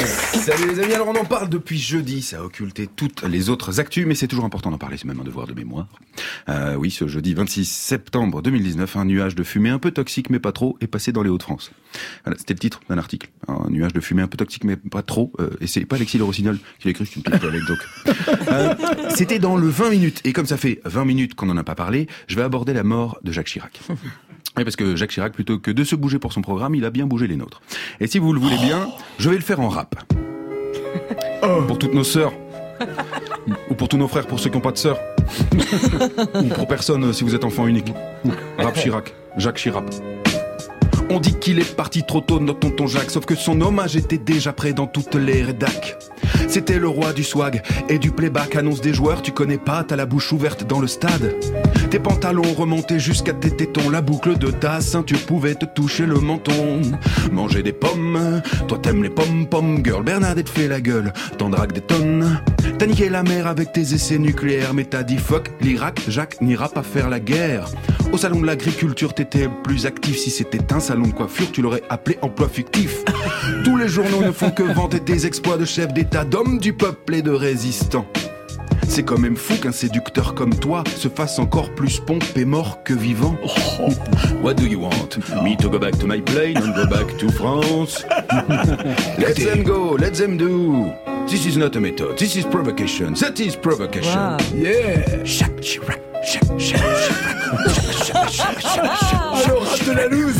Salut les amis, alors on en parle depuis jeudi, ça a occulté toutes les autres actus, mais c'est toujours important d'en parler, c'est même un devoir de mémoire. Euh, oui, ce jeudi vingt-six septembre deux mille dix-neuf, un nuage de fumée un peu toxique mais pas trop est passé dans les Hauts-de-France. Voilà, c'était le titre d'un article. Un nuage de fumée un peu toxique mais pas trop, euh, et c'est pas Alexis Le Rossignol qui l'a écrit, c'est une petite anecdote. Euh, c'était dans le vingt minutes, et comme ça fait vingt minutes qu'on n'en a pas parlé, je vais aborder la mort de Jacques Chirac. Oui, parce que Jacques Chirac, plutôt que de se bouger pour son programme, il a bien bougé les nôtres. Et si vous le voulez bien, je vais le faire en rap. Oh. Pour toutes nos sœurs. Ou pour tous nos frères, pour ceux qui n'ont pas de sœurs. Ou pour personne, si vous êtes enfant unique. Rap Chirac, Jacques Chirac. On dit qu'il est parti trop tôt, notre tonton Jacques, sauf que son hommage était déjà prêt dans toutes les rédacs. C'était le roi du swag et du playback, annonce des joueurs, tu connais pas, t'as la bouche ouverte dans le stade. Tes pantalons remontaient jusqu'à tes tétons, la boucle de ta ceinture pouvait te toucher le menton. Manger des pommes, toi t'aimes les pommes-pommes, girl, Bernadette fait la gueule, t'en dragues des tonnes. T'as niqué la mer avec tes essais nucléaires, mais t'as dit fuck l'Irak, Jacques n'ira pas faire la guerre. Au salon de l'agriculture, t'étais plus actif, si c'était un salon de coiffure, tu l'aurais appelé emploi fictif. Tous les journaux ne font que vanter tes exploits de chef d'état, d'homme du peuple et de résistant. C'est quand même fou qu'un séducteur comme toi se fasse encore plus pompé mort que vivant. What do you want? Me to go back to my plane and go back to France? Let them go, let them do. This is not a method, this is provocation, that is provocation. Wow. Yeah. Jacques Chirac, Jacques Chirac, Jacques Chirac. Ah, le rap de la loose.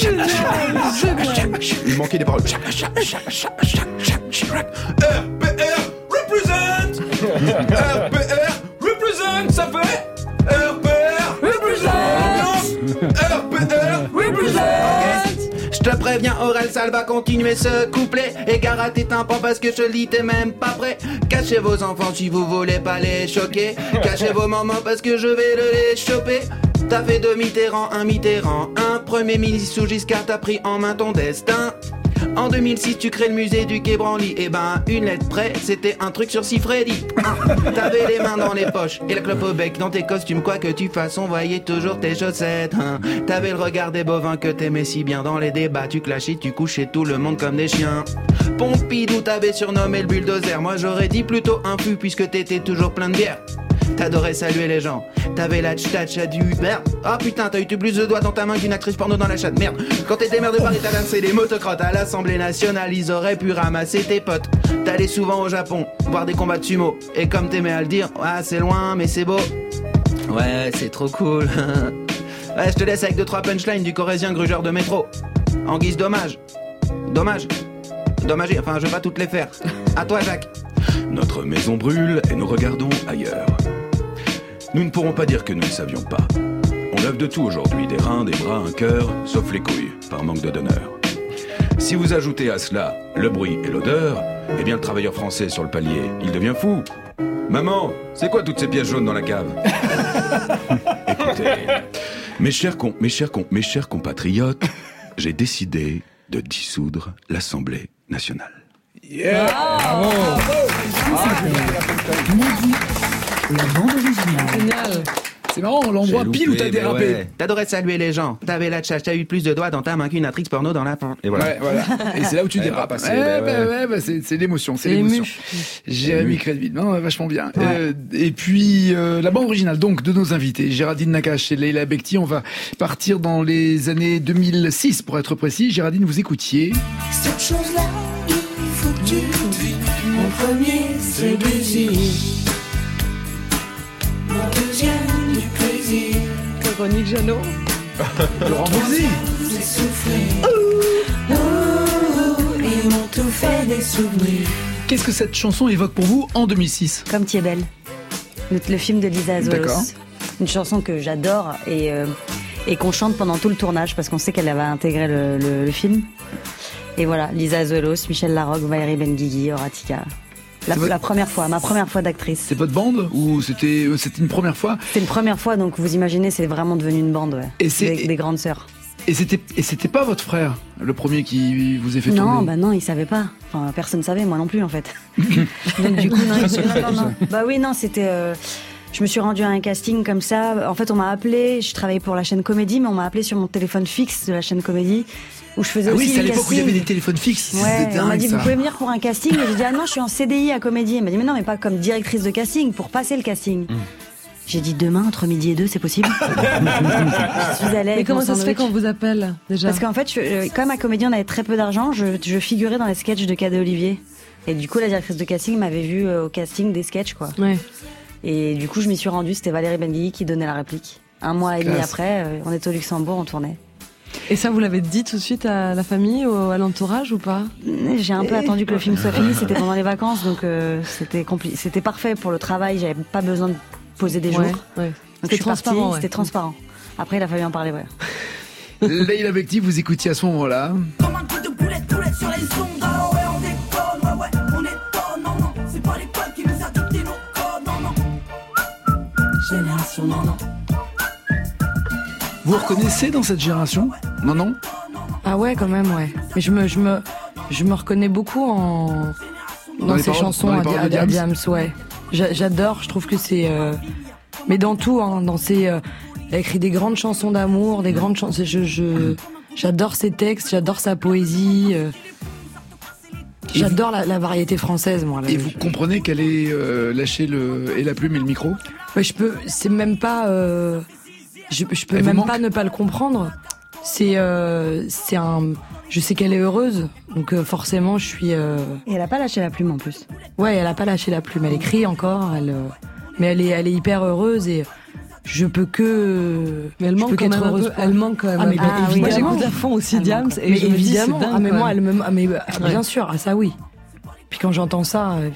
Il manquait des paroles. Jacques Chirac. R P R represent. R P R represent. Ça fait R P R represent. R P R represent. Je te préviens, Aurel, ça va continuer ce couplet. Et gare à tes tympans parce que je lis, t'es même pas prêt. Cachez vos enfants si vous voulez pas les choquer. Cachez vos mamans parce que je vais les choper. T'as fait de Mitterrand un Mitterrand, un premier ministre sous Giscard, t'as pris en main ton destin. En deux mille six, tu crées le musée du Quai Branly. Et ben, une lettre près, c'était un truc sur Sifredi. T'avais les mains dans les poches et la clope au bec dans tes costumes. Quoi que tu fasses, on voyait toujours tes chaussettes. Hein. T'avais le regard des bovins que t'aimais si bien dans les débats. Tu clashais, tu couchais tout le monde comme des chiens. Pompidou t'avais surnommé le bulldozer. Moi j'aurais dit plutôt un fût puisque t'étais toujours plein de bière. T'adorais saluer les gens, t'avais la tchatcha du merde. Ah oh, putain, t'as eu plus de doigts dans ta main qu'une actrice porno dans la chatte, merde. Quand t'étais maire de Paris, t'as lancé des motocrottes à l'Assemblée nationale, ils auraient pu ramasser tes potes. T'allais souvent au Japon, voir des combats de sumo. Et comme t'aimais à le dire, ah c'est loin mais c'est beau. Ouais, c'est trop cool. Ouais, je te laisse avec deux trois punchlines du corésien grugeur de métro. En guise d'hommage. Dommage. Dommagé, enfin je vais pas toutes les faire. À toi Jacques. Notre maison brûle et nous regardons ailleurs. Nous ne pourrons pas dire que nous ne savions pas. On lève de tout aujourd'hui, des reins, des bras, un cœur, sauf les couilles, par manque de donneur. Si vous ajoutez à cela le bruit et l'odeur, eh bien le travailleur français sur le palier, il devient fou. Maman, c'est quoi toutes ces pièces jaunes dans la cave? Écoutez, mes chers, con, mes, chers con, mes chers compatriotes, j'ai décidé de dissoudre l'Assemblée nationale. Yeah. Bravo. La bande originale. Génial. C'est marrant, on l'envoie pile où t'as dérapé. Ouais. T'adorais saluer les gens. T'avais la tchatche, t'as eu plus de doigts dans ta main qu'une actrice porno dans la fin. Et voilà. Ouais, voilà. Et c'est là où tu dérapes. Ouais, bah, ouais. ouais, bah, c'est, c'est l'émotion, c'est l'émotion. Jérémy Crédville, non, vachement bien. Ouais. Euh, et puis, euh, la bande originale, donc, de nos invités, Géraldine Nakache et Leila Bekti. On va partir dans les années deux mille six, pour être précis. Géraldine, vous écoutiez. Cette chose-là, il faut que tu devines. Mon premier, c'est le désir. Mon deuxième, du plaisir. Véronique Jeannot. Laurent Voulzy. J'ai soufflé. Oh, oh, ils m'ont tout fait des souvenirs. Qu'est-ce que cette chanson évoque pour vous en deux mille six? Comme tu es belle. Le, le film de Lisa Azuelos. D'accord. Une chanson que j'adore et, euh, et qu'on chante pendant tout le tournage parce qu'on sait qu'elle avait intégré le, le, le film. Et voilà, Lisa Azuelos, Michel Larocque, Valérie Benguigui, Horatica. La, votre... la première fois, ma première fois d'actrice. C'est votre bande ou c'était c'était une première fois? C'est une première fois, donc vous imaginez, c'est vraiment devenu une bande, ouais. Et c'est des, des grandes sœurs. Et c'était et c'était pas votre frère, le premier qui vous a fait tourner? Non, bah non, il savait pas. Enfin, personne savait, moi non plus en fait. Donc du coup, non, il... non, non, non. Bah oui, non, c'était. Euh... je me suis rendue à un casting comme ça. En fait, on m'a appelé. Je travaillais pour la chaîne Comédie, mais on m'a appelé sur mon téléphone fixe de la chaîne Comédie, où je faisais Ah aussi oui, c'est à des l'époque où il y castings. avait des téléphones fixes. Ouais, C'était on m'a dingue, dit, ça. vous pouvez venir pour un casting. Et j'ai dit, ah non, je suis en C D I à Comédie. Elle m'a dit, mais non, mais pas comme directrice de casting, pour passer le casting. Mmh. J'ai dit, demain, entre midi et deux, c'est possible. Je suis allée Mais avec comment mon ça se fait sandwich. qu'on vous appelle déjà? Parce qu'en fait, je, euh, comme à Comédie, on avait très peu d'argent, je, je figurais dans les sketchs de Cadet Olivier. Et du coup, la directrice de casting m'avait vu euh, au casting des sketchs, quoi. Ouais. Et du coup, je m'y suis rendue. C'était Valérie Benguigui qui donnait la réplique. Un mois et demi Classe. après, euh, on était au Luxembourg, on tournait. Et ça, vous l'avez dit tout de suite à la famille ou à l'entourage ou pas? J'ai un peu attendu que le film soit fini. C'était pendant les vacances, donc euh, c'était compli- c'était parfait pour le travail. J'avais pas besoin de poser des jours. Ouais, ouais. Donc C'était je suis partie, transparent, ouais. C'était transparent. Après, il a fallu en parler, ouais. Leïla Bekti, vous écoutiez à ce moment-là. Comme un coup de boulet, boulet sur les ondes. Ah ouais, on déconne, ouais, ouais, on étonne, non, non. C'est pas l'école qui nous a dicté nos codes, non, non. Génération, non, non. Vous reconnaissez dans cette génération? Non, non. Ah ouais, quand même, ouais. Mais je me, je me, je me reconnais beaucoup en dans, Dans les ces paroles- chansons dans les à, paroles à- de à Diams. Diams, ouais. J'a- J'adore. Je trouve que c'est, euh, mais dans tout, hein, dans ces, euh, elle écrit des grandes chansons d'amour, des grandes chansons. Je, je, j'adore ses textes, j'adore sa poésie. euh, J'adore la, la variété française, moi. là. Et vous comprenez qu'elle ait euh, lâché le, et la plume et le micro? Mais je peux, c'est même pas, euh, je, je peux Elle vous même manque pas ne pas le comprendre. C'est, euh, c'est un, je sais qu'elle est heureuse, donc euh, forcément je suis. Euh... Et elle a pas lâché la plume en plus. Ouais, elle a pas lâché la plume, elle écrit encore, elle, euh, mais elle est, elle est hyper heureuse et je peux que. Mais elle je manque peux quand qu'être même un heureuse peu, pour elle manque quand même. Ah, mais un peu. bien Ah oui, Moi évidemment. j'écoute à fond aussi Elle Diams manque. et Mais je me dis, c'est évidemment, dingue, ah, mais quand moi même. elle me, ah, mais ah, Ouais. bien sûr, ah ça oui. Puis quand j'entends ça. euh,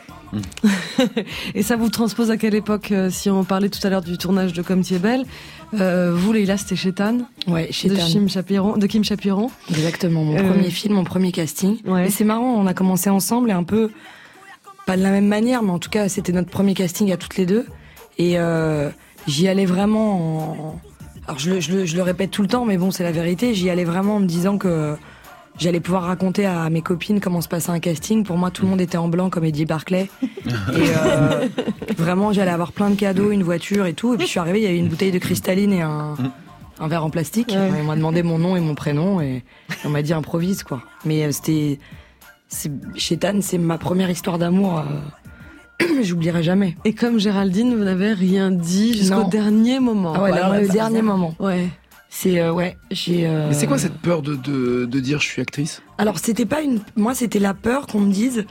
Et ça vous transpose à quelle époque? euh, Si on parlait tout à l'heure du tournage de Comme tu es belle, euh, vous Leïla, c'était chez Tan, Ouais, chez de Tan. Kim Chapiron, de Kim Chapiron. Exactement, mon Euh, premier film, mon premier casting. Ouais. Et c'est marrant, on a commencé ensemble et un peu, pas de la même manière, mais en tout cas, c'était notre premier casting à toutes les deux. Et euh, j'y allais vraiment en... Alors je le, je, le, je le répète tout le temps, mais bon, c'est la vérité. J'y allais vraiment en me disant que j'allais pouvoir raconter à mes copines comment se passait un casting. Pour moi, tout le monde était en blanc comme Eddie Barclay. Et euh, vraiment, j'allais avoir plein de cadeaux, une voiture et tout. Et puis je suis arrivée, il y avait une bouteille de cristalline et un, un verre en plastique. Ouais. On m'a demandé mon nom et mon prénom et on m'a dit improvise, quoi. Mais euh, c'était... c'est- Chez Tan, c'est ma première histoire d'amour. euh, J'oublierai jamais. Et comme Géraldine, vous n'avez rien dit jusqu'au Non. dernier moment. Ah ouais, Voilà, là, le ça- dernier moment. Ouais. C'est euh, ouais, j'ai. euh, Mais c'est quoi cette peur de, de, de dire je suis actrice? Alors c'était pas une. Moi c'était la peur qu'on me dise.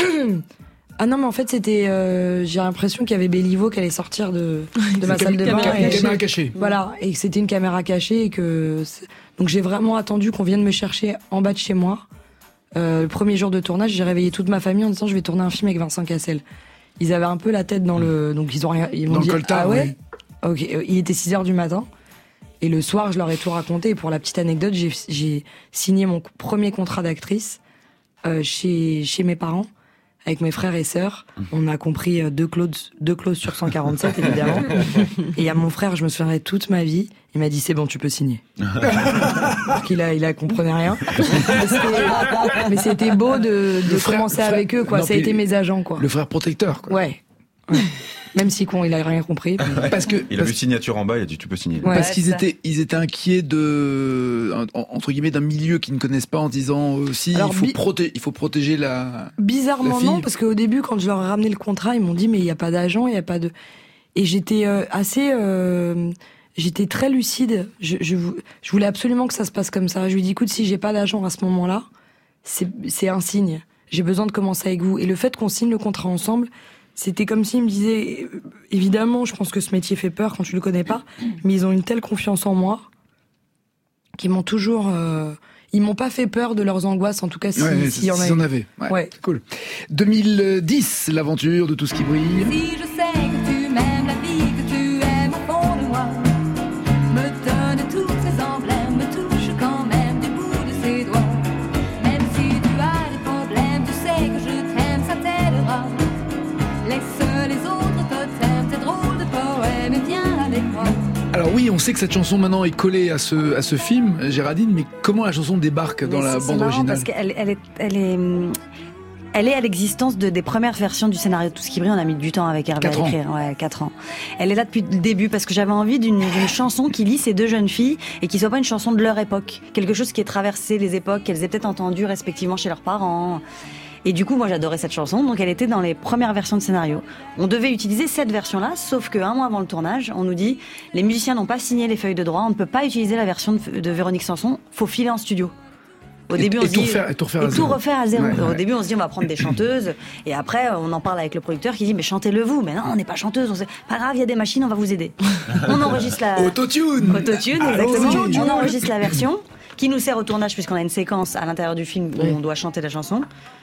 Ah non mais en fait c'était. euh, J'ai l'impression qu'il y avait Béliveau qui allait sortir de de ma C'est salle de une bain. caméra- et- une caméra cachée. Voilà, et que c'était une caméra cachée et que. c'est- Donc j'ai vraiment attendu qu'on vienne me chercher en bas de chez moi. Euh, le premier jour de tournage, j'ai réveillé toute ma famille en disant je vais tourner un film avec Vincent Cassel. Ils avaient un peu la tête dans le. Donc ils ont rien. Ils m'ont Dans le dit coltard, ah ouais. Ok, euh, il était six heures du matin. Et le soir, je leur ai tout raconté. Et pour la petite anecdote, j'ai, j'ai signé mon premier contrat d'actrice euh, chez, chez mes parents, avec mes frères et sœurs. On a compris euh, deux clauses, deux clauses sur cent quarante-sept, évidemment. Et à mon frère, je me souviendrai toute ma vie. Il m'a dit, c'est bon, tu peux signer. Parce qu'il a, il a comprenait rien. Mais c'était, mais c'était beau de, de Le frère- commencer frère- avec eux, quoi. non, Ça a puis été mes agents, quoi. Le frère protecteur, quoi. Ouais. Ouais. Même si con, il a rien compris. Parce que, Il a parce- vu signature en bas, il a dit tu peux signer. Ouais. parce qu'ils ça. étaient, ils étaient inquiets de, en- entre guillemets, d'un milieu qu'ils ne connaissent pas en disant aussi, Alors, il faut bi- protéger, il faut protéger la. Bizarrement La fille. non, parce qu'au début, quand je leur ai ramené le contrat, ils m'ont dit mais il n'y a pas d'agent, il n'y a pas de... Et j'étais euh, assez... euh, j'étais très lucide. Je, je, vou- je voulais absolument que ça se passe comme ça. Je lui ai dit, écoute, si j'ai pas d'agent à ce moment-là, c'est c'est un signe. J'ai besoin de commencer avec vous. Et le fait qu'on signe le contrat ensemble, c'était comme s'ils me disaient, euh, évidemment, je pense que ce métier fait peur quand tu le connais pas, mais ils ont une telle confiance en moi qu'ils m'ont toujours... euh, ils m'ont pas fait peur de leurs angoisses, en tout cas, si, Ouais, s'il y en a s'il y en eu. avait. Ouais, Ouais. c'est cool. deux mille dix, l'aventure de tout ce qui brille. Si je sais que tu m'aimes, la vie que tu aimes au fond de moi me donne tous ces emblèmes, me touche quand même du bout de ses doigts. Même si tu as des problèmes, tu sais que je t'aime, ça t'aidera. Laisse les autres totems, tes drôles de poèmes, et viens avec moi. Alors oui, on sait que cette chanson maintenant est collée à ce, à ce film, Géraldine, mais comment la chanson débarque dans Mais la c'est- c'est bande marrant originale? parce qu'elle elle est, elle est, hum, Elle est à l'existence de, des premières versions du scénario de Tout ce qui brille. On a mis du temps avec Hervé à Quatre ans. écrire. Ouais, quatre ans. Elle est là depuis le début parce que j'avais envie d'une, d'une chanson qui lie ces deux jeunes filles et qui soit pas une chanson de leur époque. Quelque chose qui ait traversé les époques, qu'elles aient peut-être entendues respectivement chez leurs parents. Et du coup, moi, j'adorais cette chanson. Donc, elle était dans les premières versions de scénario. On devait utiliser cette version-là, sauf qu'un mois avant le tournage, on nous dit, les musiciens n'ont pas signé les feuilles de droit, on ne peut pas utiliser la version de, de Véronique Sanson, faut filer en studio. Au Et- début, on et se tout dit, refaire- et tout refaire à et tout zéro. refaire à zéro. Ouais, Au ouais. début, on se dit, on va prendre des chanteuses, et après, on en parle avec le producteur qui dit, mais chantez-le vous. Mais non, on n'est pas chanteuse, on sait, pas grave, il y a des machines, on va vous aider. On enregistre la... Autotune Autotune, Allons-y. exactement. On enregistre la version, qui nous sert au tournage, puisqu'on a une séquence à l'intérieur du film où Oui. on doit chanter la chanson.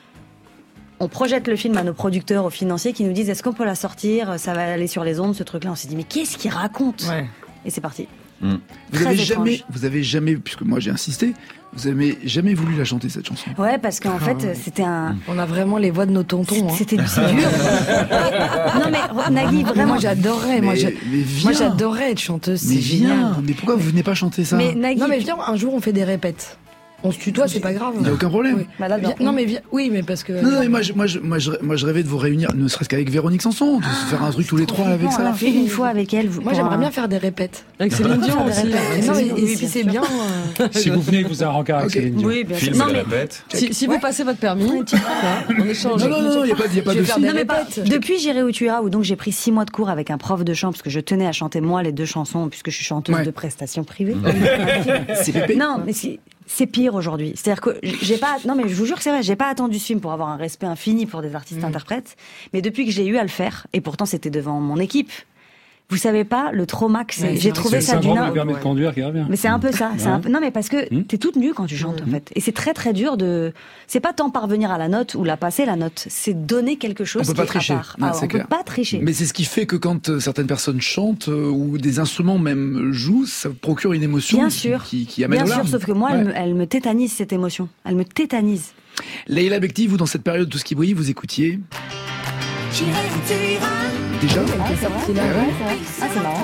On projette le film à nos producteurs, aux financiers, qui nous disent, est-ce qu'on peut la sortir? Ça va aller sur les ondes, ce truc-là. On s'est dit, mais qu'est-ce qu'il raconte? Ouais. Et c'est parti. Vous Très avez étrange. jamais, vous avez jamais, puisque moi j'ai insisté, vous avez jamais voulu la chanter cette chanson. Ouais, parce qu'en fait, c'était un... On a vraiment les voix de nos tontons. Hein. C'était c'est dur. Non mais Nagui, vraiment. Moi j'adorais. Moi, Mais- j'a- mais viens. moi j'adorais être chanteuse. Mais C'est génial. viens, mais pourquoi vous venez pas chanter ça? Mais Nagui, Non mais viens, un jour on fait des répètes. On se tutoie, c'est pas grave. Il n'y a aucun problème. Oui. Bah là, Viens- non. non mais viens, oui mais parce que. Non, non, mais moi, je, moi, je, moi, je, moi, je rêvais de vous réunir, ne serait-ce qu'avec Véronique Sanson, de se faire un truc tous les trois avec on ça. l'a fait une fois avec elle. Moi j'aimerais bien faire des répètes. Avec Céline Dion aussi. répètes. Avec Non, mais, Céline et Dion. si bien c'est sûr. bien. euh, Si vous venez, vous avez un rencard avec Ok. Céline Dion. Oui, bien sûr. Film Non et mais répète. Si, si vous passez votre permis, voilà, on échange. Non, non, non, il n'y a pas, y a pas Je de vais faire fille. des Non, mais pas- répètes. depuis J'irai où tu iras, où donc j'ai pris six mois de cours avec un prof de chant parce que je tenais à chanter moi les deux chansons puisque je suis chanteuse Ouais. de prestations privées. C'est pépé. Non, mais c'est c'est pire aujourd'hui. C'est-à-dire que j'ai pas, non mais je vous jure que c'est vrai, j'ai pas attendu ce film pour avoir un respect infini pour des artistes interprètes, mais depuis que j'ai eu à le faire, et pourtant c'était devant mon équipe. Vous savez pas le trauma que c'est. Ouais, j'ai c'est trouvé C'est ça le du syndrome nain. du permis de conduire qui revient. Mais c'est un peu ça. C'est un peu... Non, mais parce que Hmm. t'es toute nue quand tu chantes, en fait. Et c'est très, très dur de. C'est pas tant parvenir à la note ou la passer la note. C'est donner quelque chose. On peut qui pas est à tricher. part. Ouais, Ah, c'est on clair. peut pas tricher. Mais c'est ce qui fait que quand euh, certaines personnes chantent euh, ou des instruments même jouent, ça procure une émotion Bien qui, sûr. qui, qui amène Bien aux sûr, larmes. sauf que moi, elle, Ouais. me, elle me tétanise cette émotion. Elle me tétanise. Leïla Bekti, vous dans cette période Tout ce qui brille, vous écoutiez J'irai où tu iras, déjà Ah, c'est vrai. Ah ouais. Ah, c'est marrant.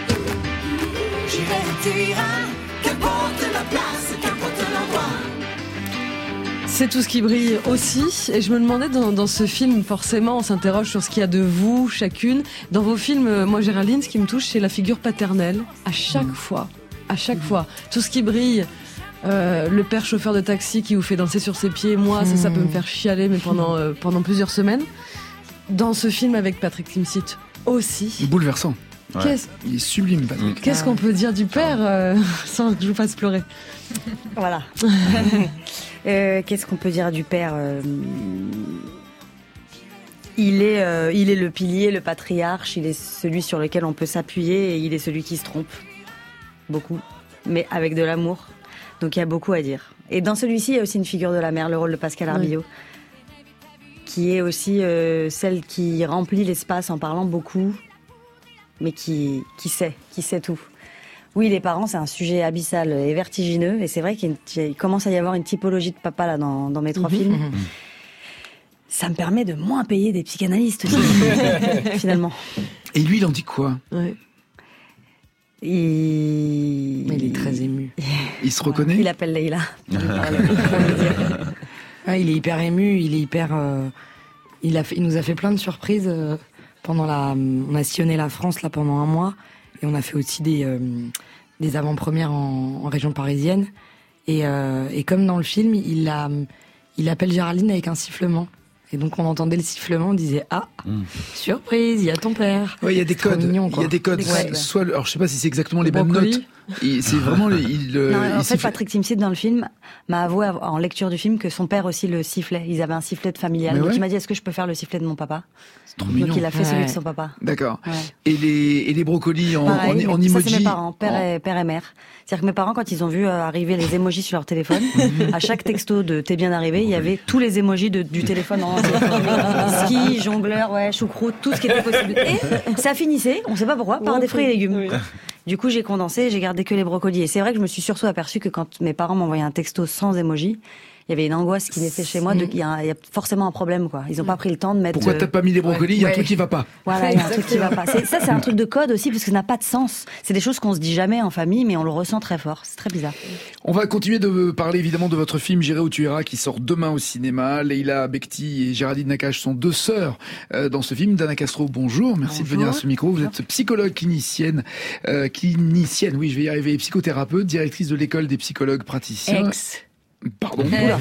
j'irai où tu iras, qu'importe la place, qu'importe l'endroit. C'est Tout ce qui brille aussi. Et je me demandais dans, dans ce film, forcément, on s'interroge sur ce qu'il y a de vous, chacune. Dans vos films, euh, moi, Géraldine, ce qui me touche, c'est la figure paternelle. À chaque fois. À chaque fois. Tout ce qui brille. Euh, le père chauffeur de taxi qui vous fait danser sur ses pieds, moi, ça, ça peut me faire chialer, mais pendant, euh, pendant plusieurs semaines. Dans ce film avec Patrick Timsit aussi. Bouleversant. Ouais. Qu'est-ce Il est sublime, Patrick. qu'est-ce qu'on peut dire du père euh, sans que je vous fasse pleurer? Voilà. Euh, Qu'est-ce qu'on peut dire du père euh, il est, euh, il est le pilier, le patriarche, il est celui sur lequel on peut s'appuyer et il est celui qui se trompe. Beaucoup. Mais avec de l'amour. Donc il y a beaucoup à dire. Et dans celui-ci, il y a aussi une figure de la mère, le rôle de Pascal Arbillot, qui est aussi euh, celle qui remplit l'espace en parlant beaucoup, mais qui, qui sait, qui sait tout. Oui, les parents, c'est un sujet abyssal et vertigineux. Et c'est vrai qu'il y a une- il commence à y avoir une typologie de papa là, dans, dans mes trois films. Ça me permet de moins payer des psychanalystes aussi, finalement. Et lui, il en dit quoi? Ouais. Il... Mais il est très ému. Il se reconnaît? Il appelle Leïla. Ouais, il est hyper ému, il est hyper. euh, il a fait, il nous a fait plein de surprises euh, pendant la. On a sillonné la France là pendant un mois et on a fait aussi des euh, des avant-premières en, en région parisienne. Et, euh, et comme dans le film, il a, il appelle Géraldine avec un sifflement. Et donc on entendait le sifflement, on disait ah surprise, il y a ton père. Ouais, il y a des C'est trop codes. mignon, Il quoi. y a des codes. Des codes. Soit, le- alors je sais pas si c'est exactement les Le mêmes brocoli. notes. Il- C'est vraiment, le- il, le- Non, il en fait, siffle. Patrick Timsit, dans le film, m'a avoué en lecture du film que son père aussi le sifflait. Ils avaient un sifflet de familial. Mais Donc ouais. il m'a dit, est-ce que je peux faire le sifflet de mon papa? C'est trop Donc mignon. il a fait celui Ouais. de son papa. D'accord. Ouais. Et les, et les brocolis en, Pareil, en, mais en ça emoji. c'est mes parents, père, en- et, père et mère. C'est-à-dire que mes parents, quand ils ont vu euh, arriver les emojis sur leur téléphone, à chaque texto de t'es bien arrivé, il y avait tous les emojis de, du téléphone en entier. Ski, jongleur, ouais, choucroute, tout ce qui était possible. Et ça finissait, on sait pas pourquoi, par des fruits et légumes. Du coup, j'ai condensé, j'ai gardé que les brocolis. Et c'est vrai que je me suis surtout aperçu que quand mes parents m'envoyaient un texto sans emoji, il y avait une angoisse qui naissait chez moi. de- Il y, a- il y a forcément un problème, quoi. Ils ont pas pris le temps de mettre. Pourquoi euh, t'as pas mis les brocolis? Il y a un Ouais. truc qui va pas. Voilà, il y a un truc qui va pas. C'est- Ça, c'est un truc de code aussi, parce que ça n'a pas de sens. C'est des choses qu'on se dit jamais en famille, mais on le ressent très fort. C'est très bizarre. On va continuer de parler évidemment de votre film J'irai où tu iras qui sort demain au cinéma. Leïla Bekti et Géraldine Nakache sont deux sœurs euh, dans ce film. Dana Castro, bonjour. Merci de venir à ce micro. Vous êtes psychologue clinicienne, euh, clinicienne, oui, je vais y arriver, psychothérapeute, directrice de l'école des psychologues praticiens. Ex. Pardon.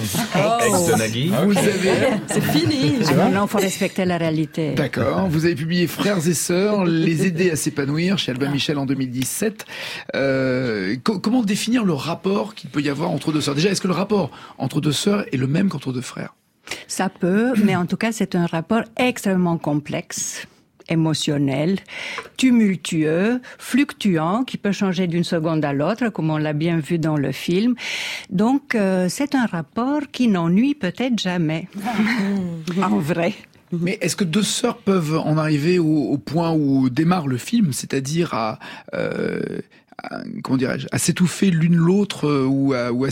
Ex de Nagui. Vous avez, C'est fini. Ah non, non, faut respecter la réalité. d'accord. Vous avez publié Frères et sœurs, les aider à s'épanouir chez Albin Michel en deux mille dix-sept. Euh, co- comment définir le rapport qu'il peut y avoir entre deux sœurs? Déjà, est-ce que le rapport entre deux sœurs est le même qu'entre deux frères? Ça peut, mais en tout cas, c'est un rapport extrêmement complexe, émotionnel, tumultueux, fluctuant, qui peut changer d'une seconde à l'autre, comme on l'a bien vu dans le film. Donc, euh, c'est un rapport qui n'ennuie peut-être jamais, en vrai. Mais est-ce que deux sœurs peuvent en arriver au, au point où démarre le film, c'est-à-dire à, euh, à comment dirais-je, à s'étouffer l'une l'autre euh, ou à, ou à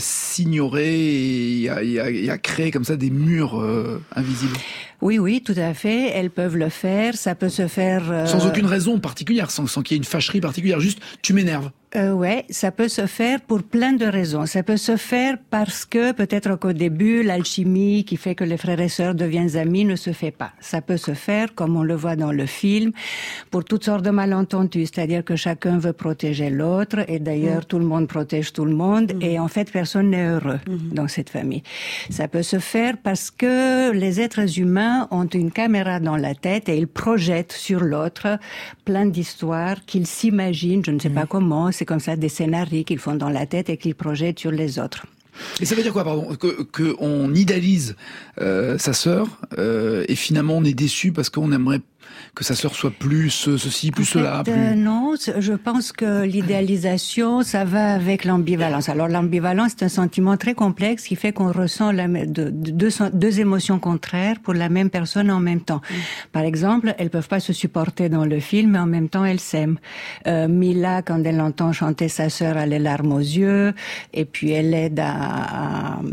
s'ignorer et à, et à- et à créer comme ça des murs euh, invisibles, Oui, oui, tout à fait. Elles peuvent le faire. Ça peut se faire... euh, sans aucune raison particulière, sans, sans qu'il y ait une fâcherie particulière, juste tu m'énerves. Euh, ouais, ça peut se faire pour plein de raisons. Ça peut se faire parce que peut-être qu'au début, l'alchimie qui fait que les frères et sœurs deviennent amis ne se fait pas. Ça peut se faire, comme on le voit dans le film, pour toutes sortes de malentendus. C'est-à-dire que chacun veut protéger l'autre et d'ailleurs Mm. tout le monde protège tout le monde et en fait personne n'est heureux Mm-hmm. dans cette famille. Ça peut se faire parce que les êtres humains ont une caméra dans la tête et ils projettent sur l'autre plein d'histoires qu'ils s'imaginent, je ne sais pas comment, c'est comme ça des scénarios qu'ils font dans la tête et qu'ils projettent sur les autres. Et ça veut dire quoi, pardon, que que on idéalise euh, sa sœur euh, et finalement on est déçu parce qu'on aimerait que sa sœur soit plus ce- ceci, plus En fait, cela, plus... euh, non, c- je pense que l'idéalisation, ça va avec l'ambivalence. Alors l'ambivalence, c'est un sentiment très complexe qui fait qu'on ressent la, mê- de- de- deux, sen- deux émotions contraires pour la même personne en même temps. Par exemple, elles peuvent pas se supporter dans le film, mais en même temps elles s'aiment. Euh, Mila, quand elle entend chanter sa sœur, elle a les larmes aux yeux, et puis elle aide à, à,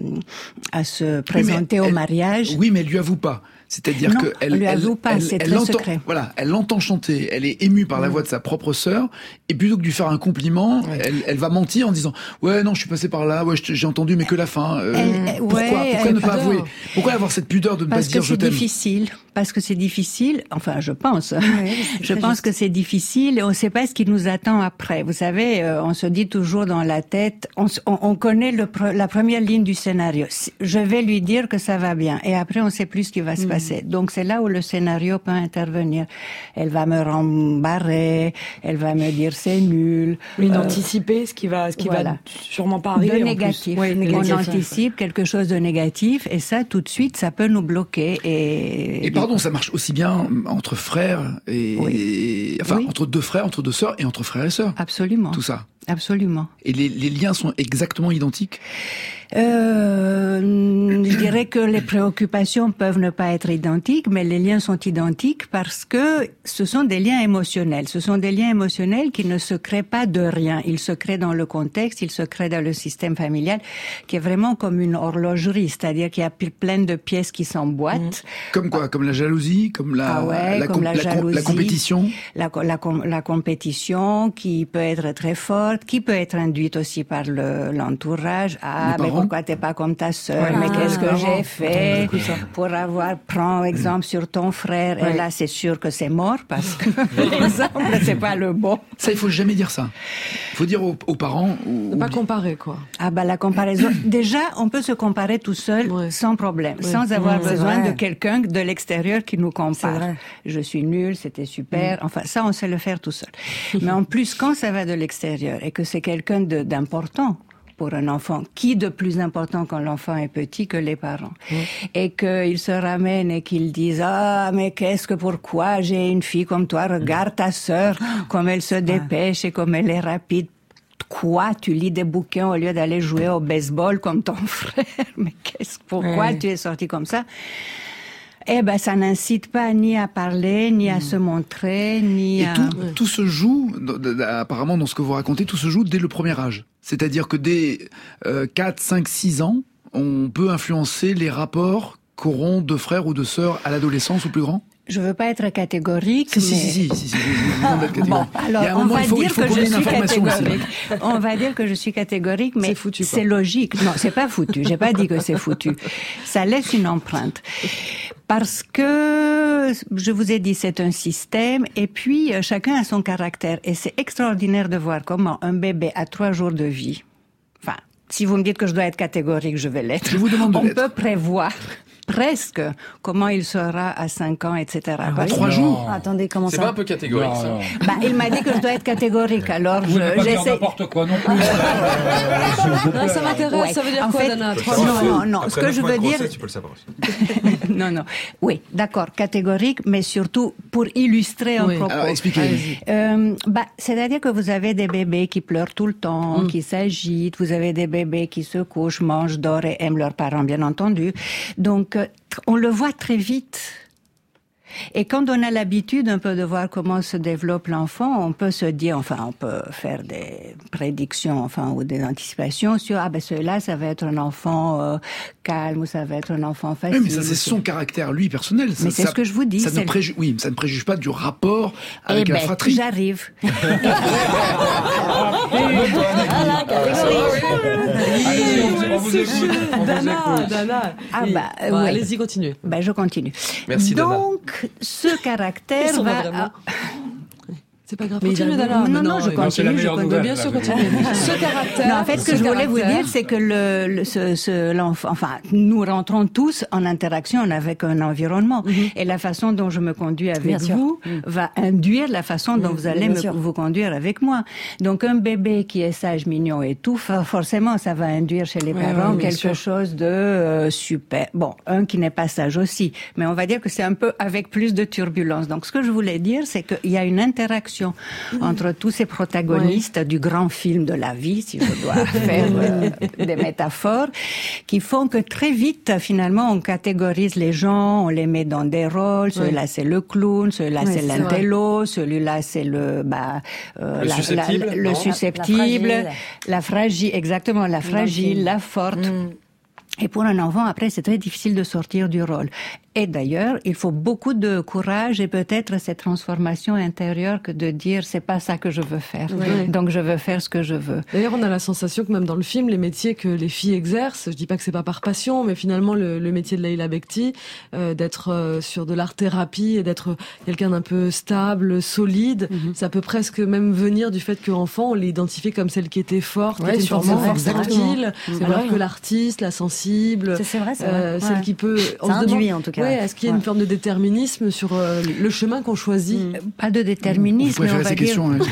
à se présenter Oui, mais au elle- mariage. Oui, mais elle lui avoue pas. C'est-à-dire Non, que elle, elle lui elle, avoue pas, elle, c'est elle très l'entend, secret. voilà, elle l'entend chanter, elle est émue par la voix de sa propre sœur, et plutôt que de lui faire un compliment, elle, elle va mentir en disant ouais non je suis passé par là, ouais je te- j'ai entendu mais que la fin. Euh, Elle- pourquoi ouais, pourquoi elle ne pas pudeur. avouer? Pourquoi avoir cette pudeur de ne Parce pas se dire que je c'est t'aime? difficile. Parce que c'est difficile. Enfin, je pense. c'est je très pense juste. que c'est difficile et on ne sait pas ce qui nous attend après. Vous savez, euh, on se dit toujours dans la tête, on, s- on, on connaît le pre- la première ligne du scénario. Si- Je vais lui dire que ça va bien. Et après, on ne sait plus ce qui va se passer. Donc, c'est là où le scénario peut intervenir. Elle va me rembarrer, elle va me dire c'est nul. Oui, Euh, d'anticiper ce qui va, ce qui voilà. va sûrement pas arriver. de en plus. négatif. Ouais, On négatif. anticipe quelque chose de négatif et ça, tout de suite, ça peut nous bloquer. Et, Et pardon, ça marche aussi bien entre frères et, Oui. et- enfin Oui. entre deux frères, entre deux sœurs et entre frères et sœurs. Absolument. Tout ça. Absolument. Et les, les liens sont exactement identiques. Euh, je dirais que les préoccupations peuvent ne pas être identiques, mais les liens sont identiques parce que ce sont des liens émotionnels. Ce sont des liens émotionnels qui ne se créent pas de rien. Ils se créent dans le contexte, ils se créent dans le système familial, qui est vraiment comme une horlogerie, c'est-à-dire qu'il y a plein de pièces qui s'emboîtent. Comme quoi? Comme la jalousie, comme la, Ah ouais, la, comme com- la la com- jalousie. la compétition. La, co- la, com- la compétition qui peut être très forte, qui peut être induite aussi par le, l'entourage. Ah, Les mais parents. pourquoi t'es pas comme ta sœur? Ouais, mais ah, qu'est-ce que les j'ai parents. fait Beaucoup ça. pour avoir, prends exemple sur ton frère. Et Ouais. là, c'est sûr que c'est mort parce que l'exemple, c'est pas le bon. Ça, il faut jamais dire ça. Il faut dire aux, aux parents. Ou, Ne pas comparer, quoi. Ah bah la comparaison. Déjà, on peut se comparer tout seul Ouais. sans problème, Ouais. sans avoir Mmh, c'est besoin vrai. de quelqu'un de l'extérieur qui nous C'est compare. vrai. Je suis nul, c'était super. Mmh. Enfin, ça, on sait le faire tout seul. Mais en plus, quand ça va de l'extérieur et que c'est quelqu'un de- d'important pour un enfant, qui de plus important quand l'enfant est petit que les parents, Mmh. et qu'ils se ramènent et qu'ils disent ah mais qu'est-ce que pourquoi j'ai une fille comme toi, regarde ta sœur comme elle se dépêche et comme elle est rapide. Quoi, tu lis des bouquins au lieu d'aller jouer au baseball comme ton frère? Mais qu'est-ce, pourquoi Ouais. tu es sorti comme ça? Eh ben, ça n'incite pas ni à parler, ni à se montrer, ni Et à... tout, tout se joue, dans- dans- apparemment dans ce que vous racontez, tout se joue dès le premier âge. C'est-à-dire que dès euh, quatre, cinq, six ans, on peut influencer les rapports qu'auront deux frères ou deux sœurs à l'adolescence ou plus grand? Je veux pas être catégorique, si, mais... Si, si, si, si, si, je vous demande d'être catégorique. Bon, alors, il y a un on moment, va il faut, dire il faut que qu'on ait je une suis information catégorique. aussi. On va dire que je suis catégorique, mais c'est, foutu, c'est logique. Non, c'est pas foutu. J'ai pas dit que c'est foutu. Ça laisse une empreinte. Parce que, je vous ai dit, c'est un système, et puis euh, chacun a son caractère. Et c'est extraordinaire de voir comment un bébé a trois jours de vie. Enfin, si vous me dites que je dois être catégorique, je vais l'être. Je vous demande de On l'être. peut prévoir presque comment il sera à cinq ans, et cetera. Ah, trois jours. Attendez, comment C'est ça pas un peu catégorique, Non, ça non. Bah, il m'a dit que je dois être catégorique, alors Vous n'avez je, pas dire j'essaie. n'importe quoi non plus. Non, ça m'intéresse, Ouais. ça veut dire En quoi, fait, Dana? Trois non, jours. non, non. Après Ce que neuf je mois de veux dire, grossesse, tu peux le savoir aussi. non, non. Oui, d'accord, catégorique, mais surtout pour illustrer un Oui. propos. Alors, expliquez. Allez-y. Euh, bah, c'est-à-dire que vous avez des bébés qui pleurent tout le temps, Mm. qui s'agitent. Vous avez des bébés qui se couchent, mangent, dorment et aiment leurs parents, bien entendu. Donc, euh, on le voit très vite. Et quand on a l'habitude un peu de voir comment se développe l'enfant, on peut se dire, enfin, on peut faire des prédictions, enfin, ou des anticipations sur, ah ben, celui-là, ça va être un enfant euh, calme, ou ça va être un enfant facile. Oui, mais ça, c'est son caractère, lui, personnel. Mais Ça- c'est ça- ce que je vous dis, Ça c'est ne le- préju... Oui, mais ça ne préjuge pas du rapport Eh avec la ben, fratrie. j'arrive. Voilà, catégorique. Allez-y, on, on vous écoute. On vous Dana, écoute. Dana. Ah Et- bah, euh, Bon, oui. allez-y, continuez. Ben, je continue. Merci, Dana. Donc, ce Ils caractère sont va... pas vraiment. C'est pas grave. Mais Continue, il a- Dana. non, Mais non, je mais Non, c'est la continue, je meilleure continue. nouvelle. Bien sûr, là, continue. Ce caractère. Non, en fait, ce que je voulais vous caractère- dire, c'est que le, le ce, ce, l'enfant, enfin, nous rentrons tous en interaction avec un environnement, Mm-hmm. et la façon dont je me conduis avec Bien sûr. vous va induire la façon dont Mm, vous allez bien me, sûr. vous conduire avec moi. Donc, un bébé qui est sage, mignon et tout, for- forcément, ça va induire chez les Ouais, parents ouais, bien quelque sûr. chose de euh, super. Bon, un qui n'est pas sage aussi, mais on va dire que c'est un peu avec plus de turbulence. Donc, ce que je voulais dire, c'est qu'il y a une interaction entre tous ces protagonistes du grand film de la vie, si je dois faire euh, des métaphores, qui font que très vite, finalement, on catégorise les gens, on les met dans des rôles. Celui-là, c'est le clown, celui-là, Oui, c'est c'est l'intello, celui-là, c'est le, bah, euh, Le la- susceptible, la- le non susceptible, La fragile. la fragile, exactement, la fragile, la forte. Et pour un enfant, après, c'est très difficile de sortir du rôle. Et d'ailleurs, il faut beaucoup de courage et peut-être cette transformation intérieure que de dire c'est pas ça que je veux faire. Ouais. Donc je veux faire ce que je veux. D'ailleurs, on a la sensation que même dans le film, les métiers que les filles exercent, je dis pas que c'est pas par passion, mais finalement le, le métier de Leila Bekti, euh, d'être euh, sur de l'art-thérapie et d'être quelqu'un d'un peu stable, solide, Mhm. ça peut presque même venir du fait qu'enfant, on l'identifiait comme celle qui était forte, Ouais, qui était une force sûrement, force exactement. tranquille, C'est alors vrai. que l'artiste, la sensible, C'est- c'est vrai, c'est euh, vrai. celle Ouais. qui peut... on Ça se demande- induit, en tout cas. Ouais, est-ce qu'il y a Ouais. une forme de déterminisme sur euh, le chemin qu'on choisit? Pas de Vous déterminisme, mais on préférez va ces dire. questions. hein.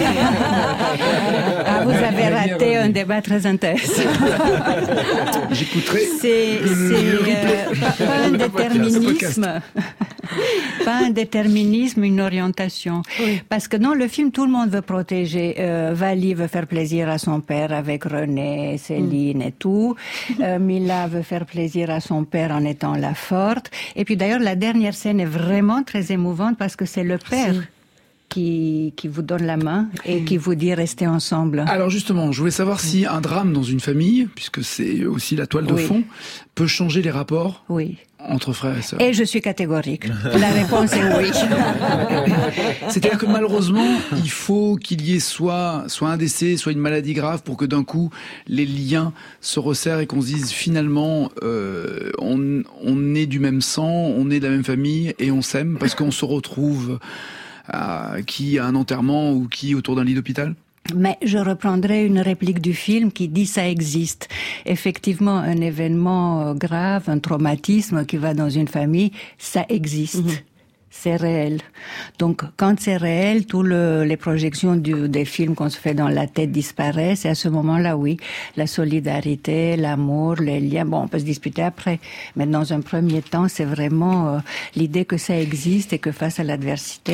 Ah, vous avez raté un débat très intéressant. J'écouterai. C'est c'est, euh, pas, pas un déterminisme, pas un déterminisme, une orientation. Parce que dans le film, tout le monde veut protéger. Euh, Vali veut faire plaisir à son père avec René, Céline et tout. Euh, Mila veut faire plaisir à son père en étant la forte. Et puis d'ailleurs, la dernière scène est vraiment très émouvante parce que c'est le père qui, qui vous donne la main et qui vous dit restez ensemble. Alors justement, je voulais savoir si un drame dans une famille, puisque c'est aussi la toile de Oui. fond, peut changer les rapports Oui. entre frères et sœurs. Et je suis catégorique. La réponse est oui. C'est-à-dire que malheureusement, il faut qu'il y ait soit, soit un décès, soit une maladie grave pour que d'un coup, les liens se resserrent et qu'on se dise finalement, euh, on, on est du même sang, on est de la même famille et on s'aime parce qu'on se retrouve à, qui à un enterrement ou qui autour d'un lit d'hôpital. Mais je reprendrai une réplique du film qui dit ça existe. Effectivement, un événement euh, grave, un traumatisme qui va dans une famille, ça existe. C'est réel. Donc, quand c'est réel, tous le, les projections du, des films qu'on se fait dans la tête disparaissent. Et à ce moment-là, oui, la solidarité, l'amour, les liens. Bon, on peut se disputer après, mais dans un premier temps, c'est vraiment euh, l'idée que ça existe et que face à l'adversité,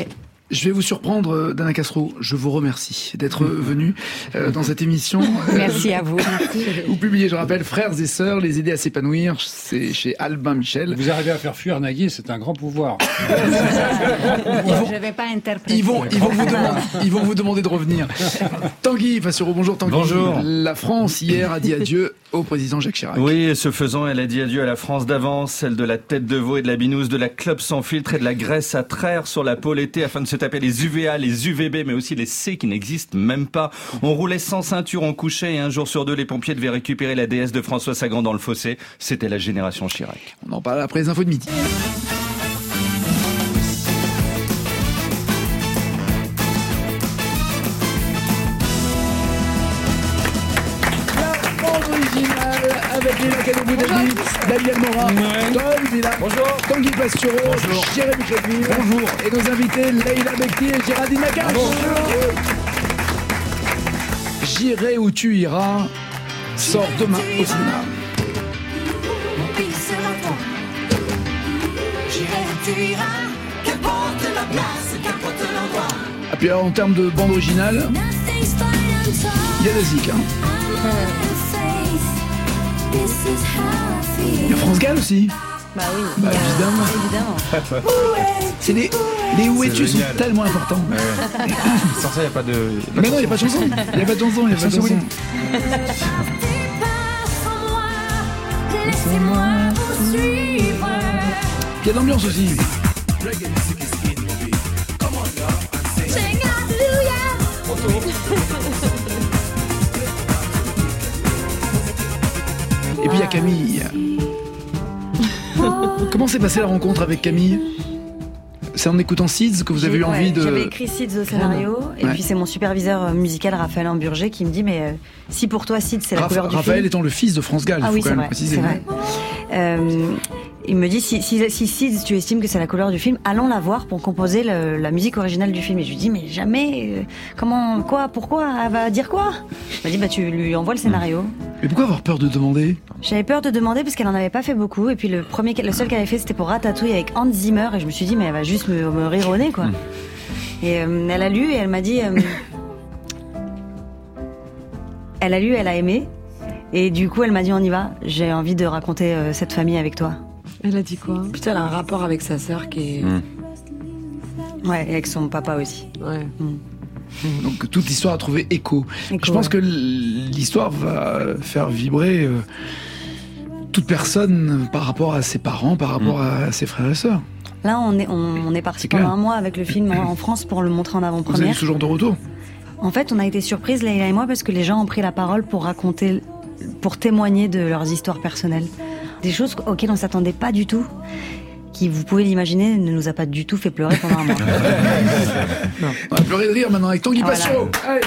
Je vais vous surprendre, Dana Castro. Je vous remercie d'être venu euh, dans cette émission. Merci à vous. Vous publiez, je rappelle, Frères et Sœurs, les aider à s'épanouir. C'est chez Albin Michel. Vous arrivez à faire fuir Nagui, c'est un grand pouvoir. Ils vont, je ne vais pas interpréter. Ils vont, ils vont vous demander, ils vont vous demander de revenir. Tanguy, enfin sur bonjour Tanguy. Bonjour. La France hier a dit adieu au président Jacques Chirac. Oui, et ce faisant, elle a dit adieu à la France d'avant, celle de la tête de veau et de la binouse, de la clope sans filtre et de la graisse à traire sur la peau l'été afin de se taper les U V A, les U V B, mais aussi les C qui n'existent même pas. On roulait sans ceinture, on couchait et un jour sur deux, les pompiers devaient récupérer la déesse de François Sagan dans le fossé. C'était la génération Chirac. On en parle après les infos de midi. Avec Léla Cadot-Boudali, Daniel Morin, Tom Villa, bonjour, Tanguy Pastureau, bonjour, Jérémy Chadville, bonjour, et nos invités Leïla Bekti et Géraldine Nakache. Bonjour. J'irai où tu iras sort demain au cinéma. J'irai où tu iras, qu'importe la place, qu'importe l'endroit. Et puis alors, en termes de bande originale, il y a des zik, hein. Il y a France Gall aussi. Bah oui. Bah évidemment. Évidemment. C'est les, les où es-tu sont tellement importants. Ouais. Sans ça, il n'y a pas de. Mais non, il n'y a pas de chanson. Il n'y a pas de chanson. Il n'y a pas de chanson. Laissez-moi vous suivre. Il y a de l'ambiance aussi. Et puis il y a Camille. Comment s'est passée la rencontre avec Camille? C'est en écoutant Seeds que vous avez eu envie ouais, de... J'avais écrit Seeds au scénario, et ouais. puis c'est mon superviseur musical Raphaël Amburger qui me dit mais euh, si pour toi Seeds c'est la Raph- couleur du Raphaël film... étant le fils de France Gall, il ah faut oui, quand c'est même vrai, préciser. c'est vrai. Euh, il me dit si, si, si Seeds tu estimes que c'est la couleur du film, allons la voir pour composer le, la musique originale du film. Et je lui dis mais jamais, euh, comment, quoi, pourquoi, elle va dire quoi? Il m'a dit bah tu lui envoies le scénario. Mais pourquoi avoir peur de demander? J'avais peur de demander parce qu'elle en avait pas fait beaucoup, et puis le premier, le seul qu'elle avait fait c'était pour Ratatouille avec Hans Zimmer, et je me suis dit mais elle va juste me, me rire au nez quoi. Mm. Et euh, elle a lu et elle m'a dit, euh, elle a lu, elle a aimé, et du coup elle m'a dit on y va. J'ai envie de raconter euh, cette famille avec toi. Elle a dit quoi? Putain, elle a un rapport avec sa sœur qui est. Mmh. Ouais, et avec son papa aussi. Ouais. Mm. Donc toute l'histoire a trouvé écho. Écho, Je pense ouais. que l'histoire va faire vibrer euh, toute personne par rapport à ses parents, par rapport mmh. à ses frères et sœurs. Là, on est, on, on est parti C'est pendant clair. un mois avec le film en, en France pour le montrer en Vous avez eu avant-première. ce genre de retour? En fait, on a été surprises, Leïla et moi, parce que les gens ont pris la parole pour raconter, pour témoigner de leurs histoires personnelles. Des choses auxquelles on s'attendait pas du tout, qui, vous pouvez l'imaginer, ne nous a pas du tout fait pleurer pendant un mois. Non. On va pleurer de rire maintenant avec Tanguy Voilà. Pastureau. Allez.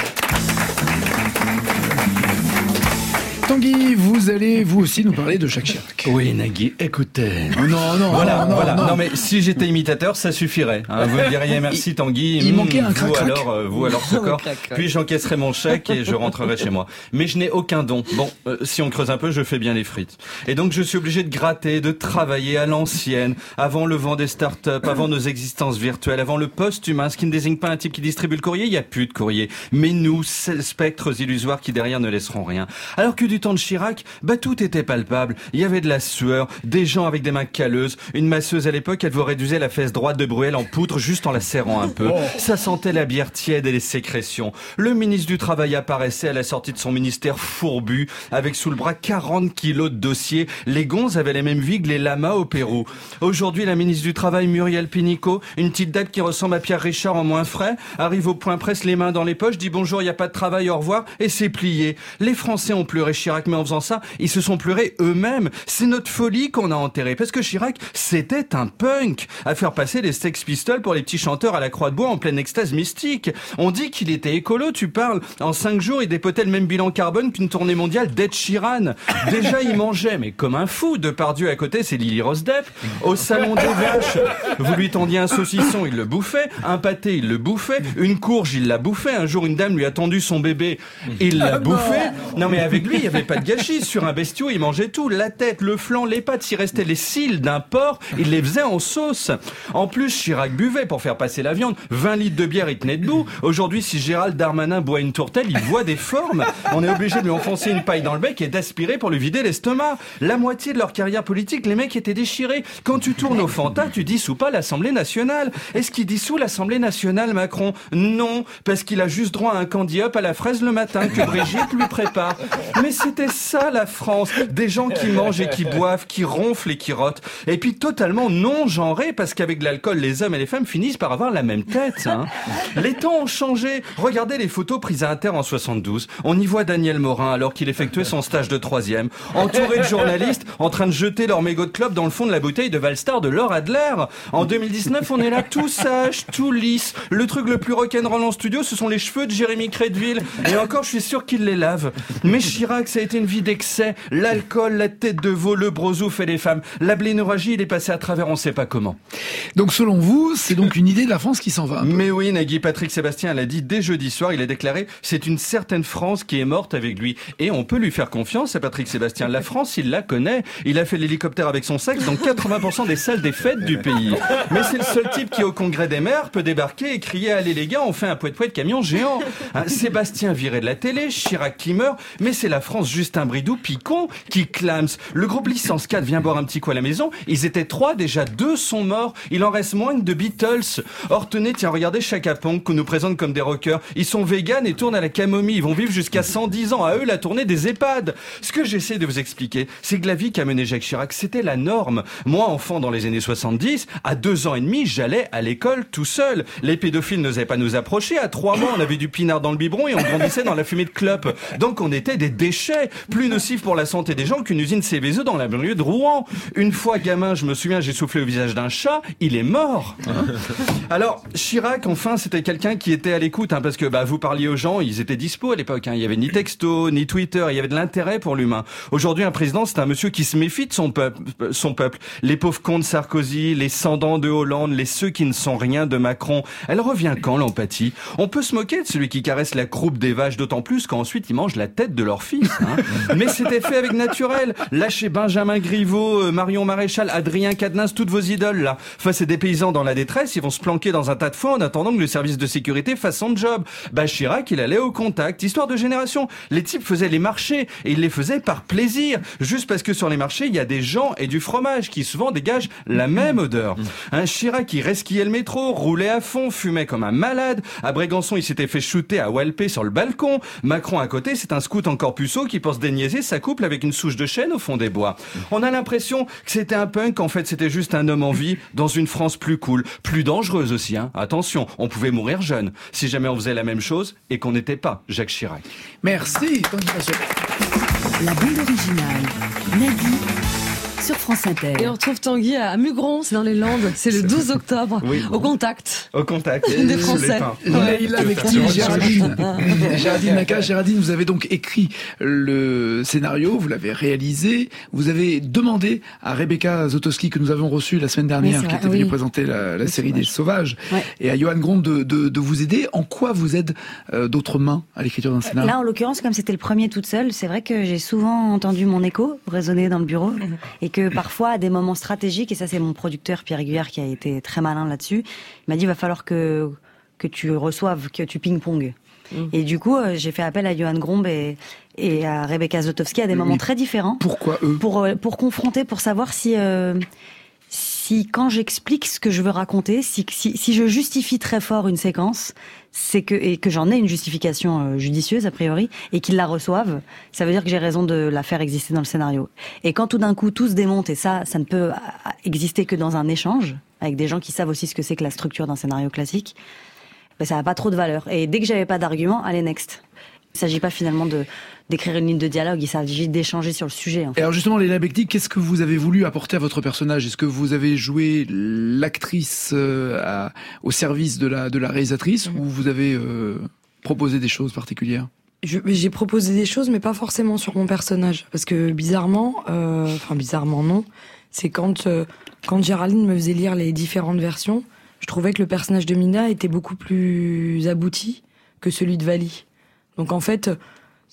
Tanguy, vous allez vous aussi nous parler de Jacques Chirac. Oui, Nagui, écoutez. Oh non, non, Voilà, non, voilà. non. Non, mais si j'étais imitateur, ça suffirait. Hein. Vous me diriez merci Tanguy. il Mmh, manquait un vous crac-crac. alors, euh, vous alors ce corps. Crac-crac. Puis j'encaisserai mon chèque et je rentrerai chez moi. Mais je n'ai aucun don. Bon, euh, si on creuse un peu, je fais bien les frites. Et donc je suis obligé de gratter, de travailler à l'ancienne, avant le vent des start-up, avant nos existences virtuelles, avant le post-humain, ce qui ne désigne pas un type qui distribue le courrier. Il n'y a plus de courrier. Mais nous, ces spectres illusoires qui derrière ne laisseront rien. Alors que du temps de Chirac, bah tout était palpable. Il y avait de la sueur, des gens avec des mains calleuses. Une masseuse à l'époque, elle vous réduisait la fesse droite de Bruel en poutre juste en la serrant un peu. Ça sentait la bière tiède et les sécrétions. Le ministre du Travail apparaissait à la sortie de son ministère fourbu, avec sous le bras quarante kilos de dossiers. Les gonzes avaient les mêmes vies que les lamas au Pérou. Aujourd'hui, la ministre du Travail, Muriel Pénicaud, une petite date qui ressemble à Pierre Richard en moins frais, arrive au point presse les mains dans les poches, dit bonjour, il n'y a pas de travail, au revoir, et c'est plié. Les Français ont pleuré Chirac, mais en faisant ça, ils se sont pleurés eux-mêmes. C'est notre folie qu'on a enterrée. Parce que Chirac, c'était un punk. À faire passer les Sex Pistols pour les petits chanteurs à la Croix de Bois en pleine extase mystique. On dit qu'il était écolo, tu parles. En cinq jours, il dépotait le même bilan carbone qu'une tournée mondiale d'Ed Sheeran. Déjà, il mangeait, mais comme un fou. Depardieu à côté, c'est Lily Rose Depp. Au salon des vaches, vous lui tendiez un saucisson, il le bouffait. Un pâté, il le bouffait. Une courge, il l'a bouffé. Un jour, une dame lui a tendu son bébé. Il l'a bouffé. Non, mais avec lui, il y avait pas de gâchis. Sur un bestiau, il mangeait tout. La tête, le flanc, les pattes. S'il restait les cils d'un porc, il les faisait en sauce. En plus, Chirac buvait pour faire passer la viande. vingt litres de bière, il tenait debout. Aujourd'hui, si Gérald Darmanin boit une tourtelle, il voit des formes. On est obligé de lui enfoncer une paille dans le bec et d'aspirer pour lui vider l'estomac. La moitié de leur carrière politique, les mecs étaient déchirés. Quand tu tournes au Fanta, tu dissous pas l'Assemblée nationale. Est-ce qu'il dissout l'Assemblée nationale, Macron? Non, parce qu'il a juste droit à un candy-up à la fraise le matin que Brigitte lui prépare. Mais c'était ça, la France. Des gens qui mangent et qui boivent, qui ronflent et qui rotent. Et puis totalement non-genrés, parce qu'avec de l'alcool, les hommes et les femmes finissent par avoir la même tête. Hein. Les temps ont changé. Regardez les photos prises à Inter en soixante-douze. On y voit Daniel Morin, alors qu'il effectuait son stage de troisième, entouré de journalistes, en train de jeter leur mégot de clope dans le fond de la bouteille de Valstar de Laure Adler. En deux mille dix-neuf, on est là tout sage, tout lisse. Le truc le plus rock'n'roll en studio, ce sont les cheveux de Jérémy Crédville. Et encore, je suis sûr qu'il les lave. Mais Chirac, ça a été une vie d'excès. L'alcool, la tête de veau, le brosouf et les femmes. La blénorragie, il est passé à travers, on sait pas comment. Donc selon vous, c'est donc une idée de la France qui s'en va. Mais oui, Nagui Patrick Sébastien l'a dit dès jeudi soir, il a déclaré « C'est une certaine France qui est morte avec lui ». Et on peut lui faire confiance à Patrick Sébastien. La France, il la connaît. Il a fait l'hélicoptère avec son sexe dans quatre-vingts pour cent des salles des fêtes du pays. Mais c'est le seul type qui, au congrès des maires, peut débarquer et crier « Allez les gars, on fait un pouet-pouet de camion géant ». Hein, Sébastien viré de la télé, Chirac qui meurt, mais c'est la France Justin Bridou, Picon, qui clame. Le groupe Licence quatre vient boire un petit coup à la maison. Ils étaient trois, déjà deux sont morts. Il en reste moins que de Beatles. Or, tenez, tiens, regardez Chaka Ponk, qu'on nous présente comme des rockers. Ils sont véganes et tournent à la camomille. Ils vont vivre jusqu'à cent dix ans. À eux, la tournée des EHPAD. Ce que j'essaie de vous expliquer, c'est que la vie qu'a menée Jacques Chirac, c'était la norme. Moi, enfant dans les années soixante-dix, à deux ans et demi, j'allais à l'école tout seul. Les pédophiles n'osaient pas nous approcher. À trois mois, on avait du pinard dans le biberon et on grandissait dans la fumée de clope. Donc, on était des déchets, plus nocifs pour la santé des gens qu'une usine C V E dans la banlieue de Rouen. Une fois gamin, je me souviens, j'ai soufflé au visage d'un chat, il est mort. Hein. Alors, Chirac, enfin, c'était quelqu'un qui était à l'écoute, hein, parce que bah, vous parliez aux gens, ils étaient dispo à l'époque. Hein. Il y avait ni texto, ni Twitter, il y avait de l'intérêt pour l'humain. Aujourd'hui, un président, c'est un monsieur qui se méfie de son peuple. Son peuple. Les pauvres cons de Sarkozy, les sans-dents de Hollande, les ceux qui ne sont rien de Macron. Elle revient quand, l'empathie? On peut se moquer de celui qui caresse la croupe des vaches, d'autant plus qu'ensuite ils mangent la tête de leur fils. Hein. Mais c'était fait avec naturel. Lâchez Benjamin Griveaux, Marion Maréchal, Adrien Quatennens, toutes vos idoles, là. Face à des paysans dans la détresse, ils vont se planquer dans un tas de foin en attendant que le service de sécurité fasse son job. Bah, Chirac, il allait au contact. Histoire de génération. Les types faisaient les marchés et ils les faisaient par plaisir. Juste parce que sur les marchés, il y a des gens et du fromage qui souvent dégagent la même odeur. Un Chirac qui resquillait le métro, roulait à fond, fumait comme un malade. À Brégançon, il s'était fait shooter à Walpé sur le balcon. Macron à côté, c'est un scout encore puceau qui pense déniaiser sa couple avec une souche de chêne au fond des bois. On a l'impression que c'était un punk, en fait c'était juste un homme en vie dans une France plus cool, plus dangereuse aussi. Hein. Attention, on pouvait mourir jeune si jamais on faisait la même chose et qu'on n'était pas Jacques Chirac. Merci. La bande originale, Nagui, sur France Inter. Et on retrouve Tanguy à Mugron, c'est dans les Landes, c'est le douze octobre, oui. Au contact. Au contact. Des Français. Leïla avec qui Géraldine. Géraldine Nakache. Géraldine, vous avez donc écrit le scénario, vous l'avez réalisé, vous avez demandé à Rebecca Zotowski, que nous avons reçue la semaine dernière, oui, qui était venue oui. présenter la, la série des Sauvages, ouais. et à Johan Grond de, de, de vous aider. En quoi vous aide euh, d'autres mains à l'écriture d'un scénario? Là, en l'occurrence, comme c'était le premier toute seule, c'est vrai que j'ai souvent entendu mon écho résonner dans le bureau, mmh. et que parfois, à des moments stratégiques, et ça c'est mon producteur Pierre Aiguillard qui a été très malin là-dessus, il m'a dit il va falloir que, que tu reçoives, que tu ping-pong. Mmh. Et du coup, euh, j'ai fait appel à Johan Gromb et, et à Rebecca Zotowski à des moments oui. très différents. Pourquoi eux? Pour, pour confronter, pour savoir si... Euh, si quand j'explique ce que je veux raconter, si, si, si je justifie très fort une séquence, c'est que, et que j'en ai une justification euh, judicieuse a priori, et qu'ils la reçoivent, ça veut dire que j'ai raison de la faire exister dans le scénario. Et quand tout d'un coup tout se démonte, et ça, ça ne peut exister que dans un échange, avec des gens qui savent aussi ce que c'est que la structure d'un scénario classique, ben ça n'a pas trop de valeur. Et dès que j'avais pas d'argument, allez, next. Il ne s'agit pas finalement de d'écrire une ligne de dialogue, il s'agit d'échanger sur le sujet. En fait. Et alors justement, Leïla Bekti, qu'est-ce que vous avez voulu apporter à votre personnage? Est-ce que vous avez joué l'actrice euh, à, au service de la, de la réalisatrice, mmh. ou vous avez euh, proposé des choses particulières? Je, j'ai proposé des choses, mais pas forcément sur mon personnage. Parce que bizarrement, euh, enfin bizarrement non, c'est quand, euh, quand Géraldine me faisait lire les différentes versions, je trouvais que le personnage de Mina était beaucoup plus abouti que celui de Vali. Donc en fait,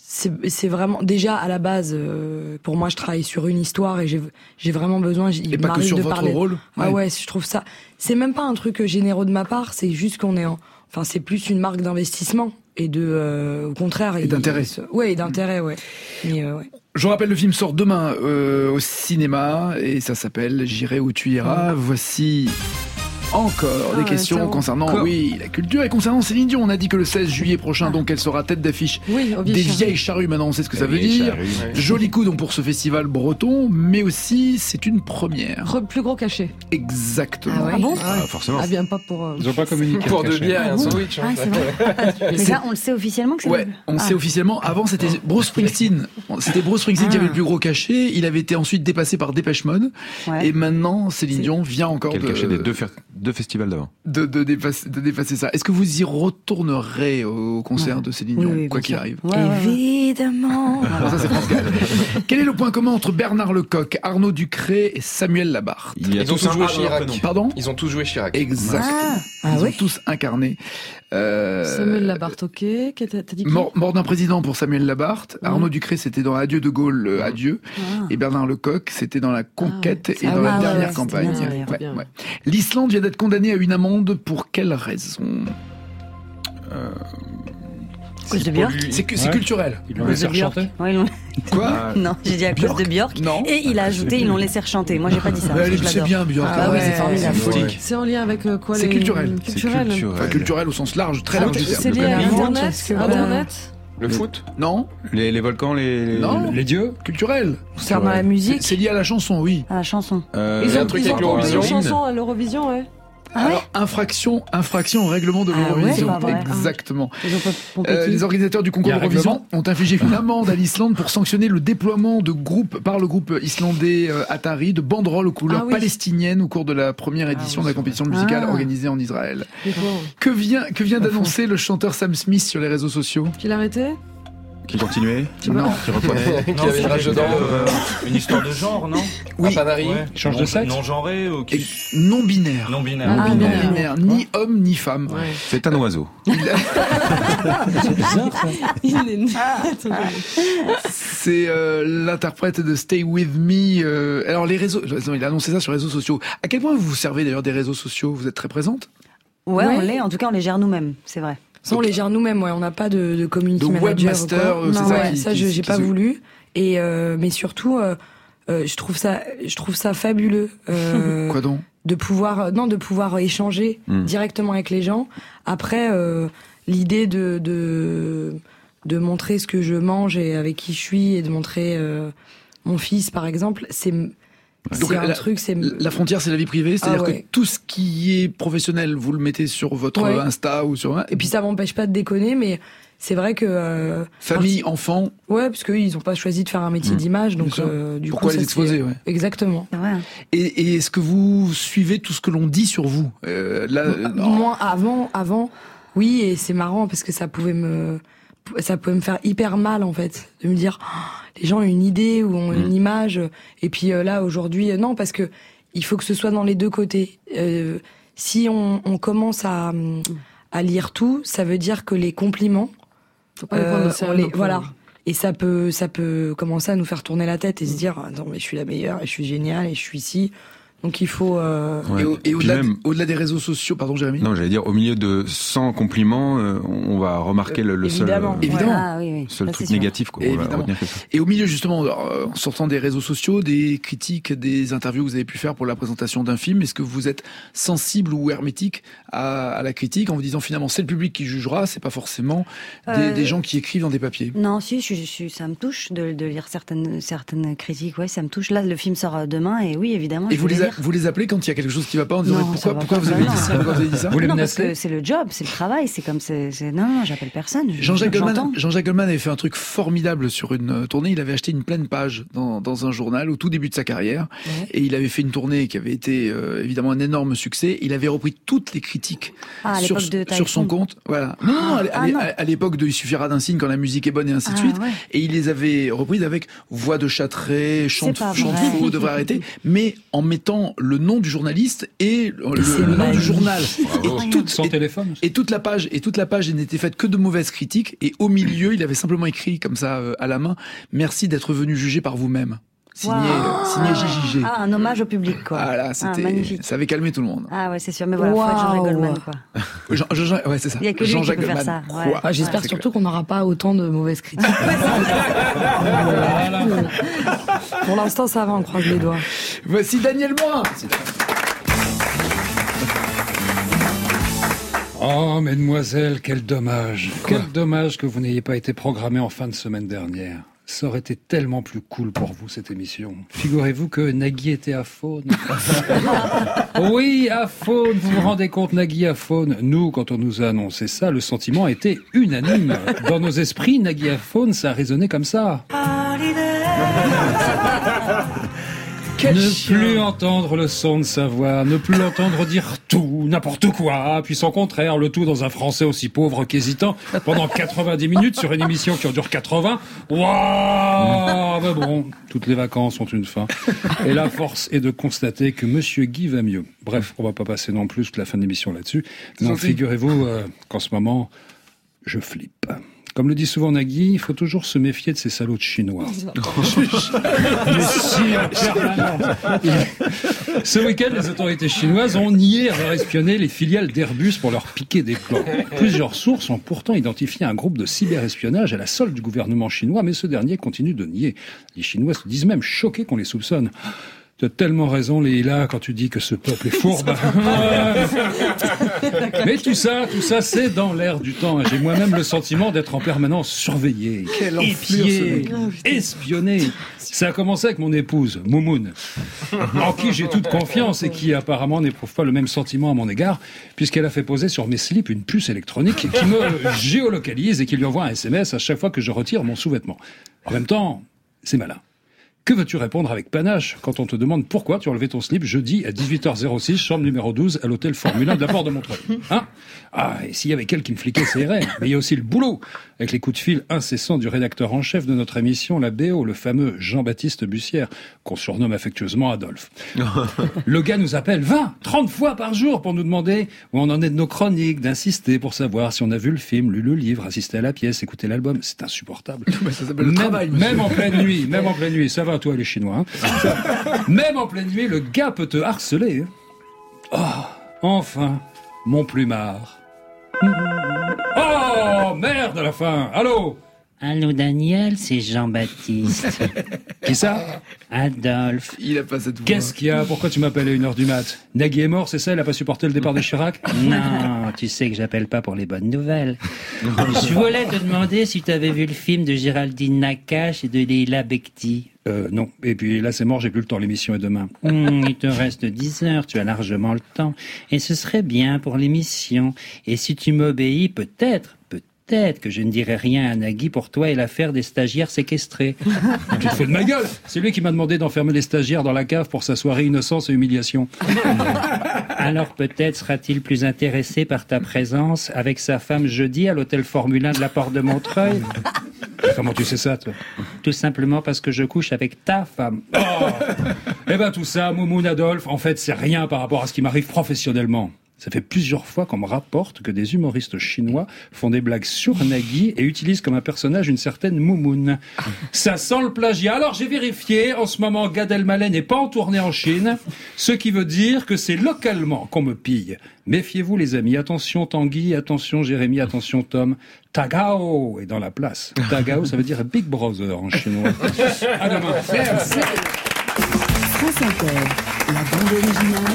c'est, c'est vraiment déjà à la base euh, pour moi je travaille sur une histoire et j'ai j'ai vraiment besoin il et pas que sur de votre parler. rôle. Ah ouais. ouais, je trouve ça c'est même pas un truc généreux de ma part, c'est juste qu'on est en enfin c'est plus une marque d'investissement et de euh, au contraire et d'intérêt. Il, ouais, et d'intérêt ouais. Mais euh, ouais. Je vous rappelle, le film sort demain euh, au cinéma et ça s'appelle J'irai où tu iras. Voici encore Ah, des questions bon. concernant Quoi oui la culture et concernant Céline Dion. On a dit que le seize juillet prochain, donc elle sera tête d'affiche Oui, au des Vieilles vieilles charrues. Maintenant, on sait ce que ça veut vieilles dire. charrues, ouais. Joli coup donc pour ce festival breton, mais aussi c'est une première. Re- plus gros cachet. Exactement. Ah ouais. Ah bon Ah, forcément. Ah bien pas pour. euh, Ils ont pas communiqué. Pour le deux cachet. bières et un sandwich. Ah, hein. c'est vrai. Mais ça, on le sait officiellement que c'est Ouais, le- on Ah. sait officiellement. Avant, c'était Bruce Springsteen. C'était Bruce Springsteen qui Ah. avait le plus gros cachet. Il avait été ensuite dépassé par Dépêche Mode. Ouais. Et maintenant, Céline C'est- Dion vient encore Quel de, cachet des deux, fer- deux festivals d'avant. de, de, dépasser, de dépasser ça. Est-ce que vous y retournerez au concert Ouais. de Céline Oui, Dion, oui, quoi bien qu'il sûr. arrive? Ouais, ouais, ouais. Évidemment. Alors ça, c'est France Gall. Quel est le point commun entre Bernard Lecoq, Arnaud Ducré et Samuel Labarthe? Il y a Ils ont tous tous un joué A dans leur Chirac. prénom. Pardon? Ils ont tous joué Chirac. Exact. Ah, ah Ils ont ouais. tous incarné. Euh, Samuel Labarthe, ok. Qu'est- T'as t'as dit qui Mort, mort d'un président pour Samuel Labarthe. Ouais. Arnaud Ducré, c'était dans Adieu de Gaulle, euh, Adieu. Ah. Et Bernard Lecoq, c'était dans La Conquête Ah, et ah dans oui, la ouais, dernière ouais, campagne. c'était bien, Ouais, bien. ouais. L'Islande vient d'être condamnée à une amende pour quelle raison? Euh, Cause de Björk. C'est que- c'est Ouais. culturel. Ils l'ont Cause laissé de Björk. rechanter. Ouais, ils l'ont- Quoi? Non, j'ai dit à cause de Björk. Non. Et il a ajouté, ils l'ont laissé rechanter. Moi, j'ai pas dit ça. Ouais, je c'est l'adore. bien, Björk. Ah bah oui, c'est formidable. C'est folie. Ouais. C'est en lien avec euh, quoi C'est les... culturel. C'est Culturel. culturel. Enfin, culturel au sens large, très Ah, large du terme. C'est lié à connais. Internet. Parce que, bah, Internet. Le foot. Non? Les, les volcans, les. les- Non. Les dieux. Culturel. Concernant la C'est musique. c'est lié à la chanson, oui. À la chanson. Euh, Ils y a ont un truc ils ont avec entendu une l'Eurovision. chanson à l'Eurovision, ouais. Ah ouais. Alors, infraction, infraction au règlement de Ah ouais, l'Eurovision. c'est pas vrai. Exactement. Ils ont pas pompé Euh, qui les organisateurs du Il concours y a un d'Eurovision ont infligé une amende à l'Islande pour sanctionner le déploiement de groupes par le groupe islandais euh, Atari de banderoles aux couleurs Ah oui. palestiniennes au cours de la première édition oui, de la c'est compétition vrai. musicale Ah. organisée en Israël. Les pauvres. Que vient, que vient d'annoncer le chanteur Sam Smith sur les réseaux sociaux? Qu'il a arrêté. Qui continuait. Non. Qui reprenait. Qui avait une rage dedans. Euh, une histoire de genre, non? Oui. Un panari. Ouais. Change non, de sexe. Non genré ou Et qui... non binaire. Non binaire. Ah, Non binaire. binaire. Ni homme ni femme. Ouais. C'est un oiseau. C'est bizarre, ça. Il est né. C'est euh, l'interprète de Stay With Me. euh, alors les réseaux, non, il a annoncé ça sur les réseaux sociaux. À quel point vous vous servez d'ailleurs des réseaux sociaux? Vous êtes très présente? Ouais, Ouais. on l'est. En tout cas, on les gère nous-mêmes. C'est vrai. Ça, on les gère nous-mêmes, ouais. On n'a pas de, de community De manager. webmaster, ou quoi. euh, c'est Non, ça ouais, qui- ça, qui- je- j'ai qui pas se- voulu. Et euh, mais surtout, euh, euh, je trouve ça, je trouve ça fabuleux. euh, Quoi donc? de pouvoir non de pouvoir échanger Mm. directement avec les gens. Après euh, l'idée de, de de montrer ce que je mange et avec qui je suis et de montrer euh, mon fils par exemple, c'est c'est Donc, un la- truc, c'est La frontière, c'est la vie privée, c'est-à-dire Ah ouais. que tout ce qui est professionnel, vous le mettez sur votre Ouais. Insta ou sur un. et puis ça m'empêche pas de déconner, mais c'est vrai que euh, Famille, enfants, ouais, parce qu'eux ils ont pas choisi de faire un métier Mm. d'image, donc Bien sûr. euh, du pourquoi coup les ça, exposer c'est- ouais. Exactement. C'est vrai. Et, et est-ce que vous suivez tout ce que l'on dit sur vous euh, là, euh, non. Moi, avant, avant, oui, et c'est marrant parce que ça pouvait me, ça pouvait me faire hyper mal en fait, de me dire, oh, les gens ont une idée ou ont une image, et puis euh, là aujourd'hui, euh, non, parce que il faut que ce soit dans les deux côtés. Euh, si on, on commence à, à lire tout, ça veut dire que les compliments, Faut pas les prendre au euh, sérieux on les, non plus. voilà. Et ça peut, ça peut commencer à nous faire tourner la tête et se dire, ah, non mais je suis la meilleure, et je suis géniale, et je suis ici. Donc il faut. Euh... Ouais. Et, au- et Puis au-delà, même- au-delà des réseaux sociaux, pardon Jérémy. Non, j'allais dire, au milieu de cent compliments, euh, on va remarquer le, le seul, Évidemment. euh, Évidemment. Ah oui, oui. seul Ça, truc c'est sûr. négatif. Quoi. On va Évidemment. retenir que ça. Et au milieu justement, euh, en sortant des réseaux sociaux, des critiques, des interviews que vous avez pu faire pour la présentation d'un film, est-ce que vous êtes sensible ou hermétique à, à la critique en vous disant finalement c'est le public qui jugera, c'est pas forcément des, Euh, des gens qui écrivent dans des papiers? Non, si, je, je, je- ça me touche de, de lire certaines, certaines critiques. Ouais, ça me touche. Là, le film sort euh, demain, et oui, évidemment. Et je vous vais les, a- lire. vous les appelez quand il y a quelque chose qui va pas en disant Non, mais ça pourquoi, va pourquoi pas. vous avez Non, dit ça, non. pourquoi vous avez dit ça? Vous les non, parce menacez que c'est le job, c'est le travail, c'est comme c'est. c'est- Non, non, j'appelle personne. je- Jean-Jacques Goldman, j'entends. Jean-Jacques Goldman avait fait un truc formidable sur une euh, tournée. Il avait acheté une pleine page dans, dans un journal au tout début de sa carrière. Ouais. Et il avait fait une tournée qui avait été euh, évidemment un énorme succès. Il avait repris toutes les critiques Ah, à sur, l'époque de sur son Typhoon. compte. Voilà. Non, non, non, à, Ah, à- non. à l'époque de Il suffira d'un signe quand la musique est bonne et ainsi de Ah, suite. ouais. Et il les avait reprises avec voix de Châteret, chante, pas chante vrai. faux, devrait arrêter. Mais en mettant sans le nom du journaliste et le, C'est le nom magnifique. du journal. Bravo. Et toute, Sans et- téléphone. Et toute la page, et toute la page n'était faite que de mauvaises critiques. Et au milieu, il avait simplement écrit comme ça euh, à la main « Merci d'être venu juger par vous-même ». Signé, Wow. euh, signé J J G. Ah, un hommage au public, quoi. Voilà, Ah, c'était, magnifique. ça avait calmé tout le monde. Ah ouais, c'est sûr. Mais voilà, faut être Jean-Jacques Waouh. Goldman, quoi. Jean, Jean, ouais, c'est ça. Il y a que lui qui Jean-Jacques peut faire Goldman. ça, ouais. Quoi Ah, j'espère C'est surtout qu'on n'aura pas autant de mauvaises critiques. Voilà. Pour l'instant, ça va, on croise les doigts. Voici Daniel Morin. Oh, mesdemoiselles, quel dommage. Quel dommage que vous n'ayez pas été programmé en fin de semaine dernière. Ça aurait été tellement plus cool pour vous, cette émission. Figurez-vous que Nagui était à Faune. Oui, à Faune. Vous vous rendez compte, Nagui à Faune. Nous, quand on nous a annoncé ça, le sentiment était unanime. Dans nos esprits, Nagui à Faune, ça a résonné comme ça. Quel ne chien. plus entendre le son de sa voix, ne plus l'entendre dire tout, n'importe quoi, puis son contraire, le tout dans un français aussi pauvre qu'hésitant, pendant quatre-vingt-dix minutes sur une émission qui en dure quatre-vingts. Waouh! Mais bon, toutes les vacances ont une fin. Et la force est de constater que Monsieur Guy va mieux. Bref, on va pas passer non plus toute la fin de l'émission là-dessus. Donc figurez-vous euh, qu'en ce moment, je flippe. Comme le dit souvent Nagui, il faut toujours se méfier de ces salauds de Chinois. Mais si, en permanence. Ce week-end, les autorités chinoises ont nié avoir espionné les filiales d'Airbus pour leur piquer des plans. Plusieurs sources ont pourtant identifié un groupe de cyberespionnage à la solde du gouvernement chinois, mais ce dernier continue de nier. Les Chinois se disent même choqués qu'on les soupçonne. Tu as tellement raison, Léila, quand tu dis que ce peuple est fourbe. Mais tout ça, tout ça, c'est dans l'air du temps. J'ai moi-même le sentiment d'être en permanence surveillé, Quelle enflure, ce épié, mec. espionné. Ça a commencé avec mon épouse, Moumoun, en qui j'ai toute confiance et qui apparemment n'éprouve pas le même sentiment à mon égard, puisqu'elle a fait poser sur mes slips une puce électronique qui me géolocalise et qui lui envoie un S M S à chaque fois que je retire mon sous-vêtement. En même temps, c'est malin. Que veux-tu répondre avec panache quand on te demande pourquoi tu as enlevé ton slip jeudi à dix-huit heures zéro six, chambre numéro douze, à l'hôtel Formule un de la Porte de Montreuil? Hein? Ah, et s'il y avait quelqu'un qui me fliquait, c'est R R. Mais il y a aussi le boulot, avec les coups de fil incessants du rédacteur en chef de notre émission, la B O, le fameux Jean-Baptiste Bussière, qu'on surnomme affectueusement Adolphe. Le gars nous appelle vingt, trente fois par jour pour nous demander où on en est de nos chroniques, d'insister pour savoir si on a vu le film, lu le livre, assisté à la pièce, écouté l'album. C'est insupportable. Ça s'appelle le Même, travail, monsieur. même en pleine nuit, même en pleine nuit, ça va toi les Chinois. Hein. Même en pleine nuit, le gars peut te harceler. Oh, enfin, mon plumard. Oh, merde à la fin. Allô? Allô Daniel, c'est Jean-Baptiste. Qui ça? Adolphe. Il a pas cette voix. Qu'est-ce qu'il y a? Pourquoi tu m'appelles à une heure du mat? Nagui est mort, c'est ça? Il a pas supporté le départ de Chirac? Non, tu sais que j'appelle pas pour les bonnes nouvelles. Je voulais te demander si tu avais vu le film de Géraldine Nakache et de Leila Bekti. Euh, non. Et puis là, c'est mort, j'ai plus le temps, l'émission est demain. Hum, il te reste dix heures, tu as largement le temps. Et ce serait bien pour l'émission. Et si tu m'obéis, peut-être, peut-être que je ne dirai rien à Nagui pour toi et l'affaire des stagiaires séquestrés. Tu te fous de ma gueule? C'est lui qui m'a demandé d'enfermer les stagiaires dans la cave pour sa soirée innocence et humiliation. Alors peut-être sera-t-il plus intéressé par ta présence avec sa femme jeudi à l'hôtel Formule un de la Porte de Montreuil. Comment tu sais ça, toi? Tout simplement parce que je couche avec ta femme. Oh eh ben tout ça, Moumoun Adolphe, en fait, c'est rien par rapport à ce qui m'arrive professionnellement. Ça fait plusieurs fois qu'on me rapporte que des humoristes chinois font des blagues sur Nagui et utilisent comme un personnage une certaine Moumoun. Ça sent le plagiat. Alors j'ai vérifié, en ce moment Gad Elmaleh n'est pas en tournée en Chine, ce qui veut dire que c'est localement qu'on me pille. Méfiez-vous les amis, attention Tanguy, attention Jérémy, attention Tom. Tagao est dans la place. Tagao, ça veut dire Big Brother en chinois. À demain. France Inter, la bande originale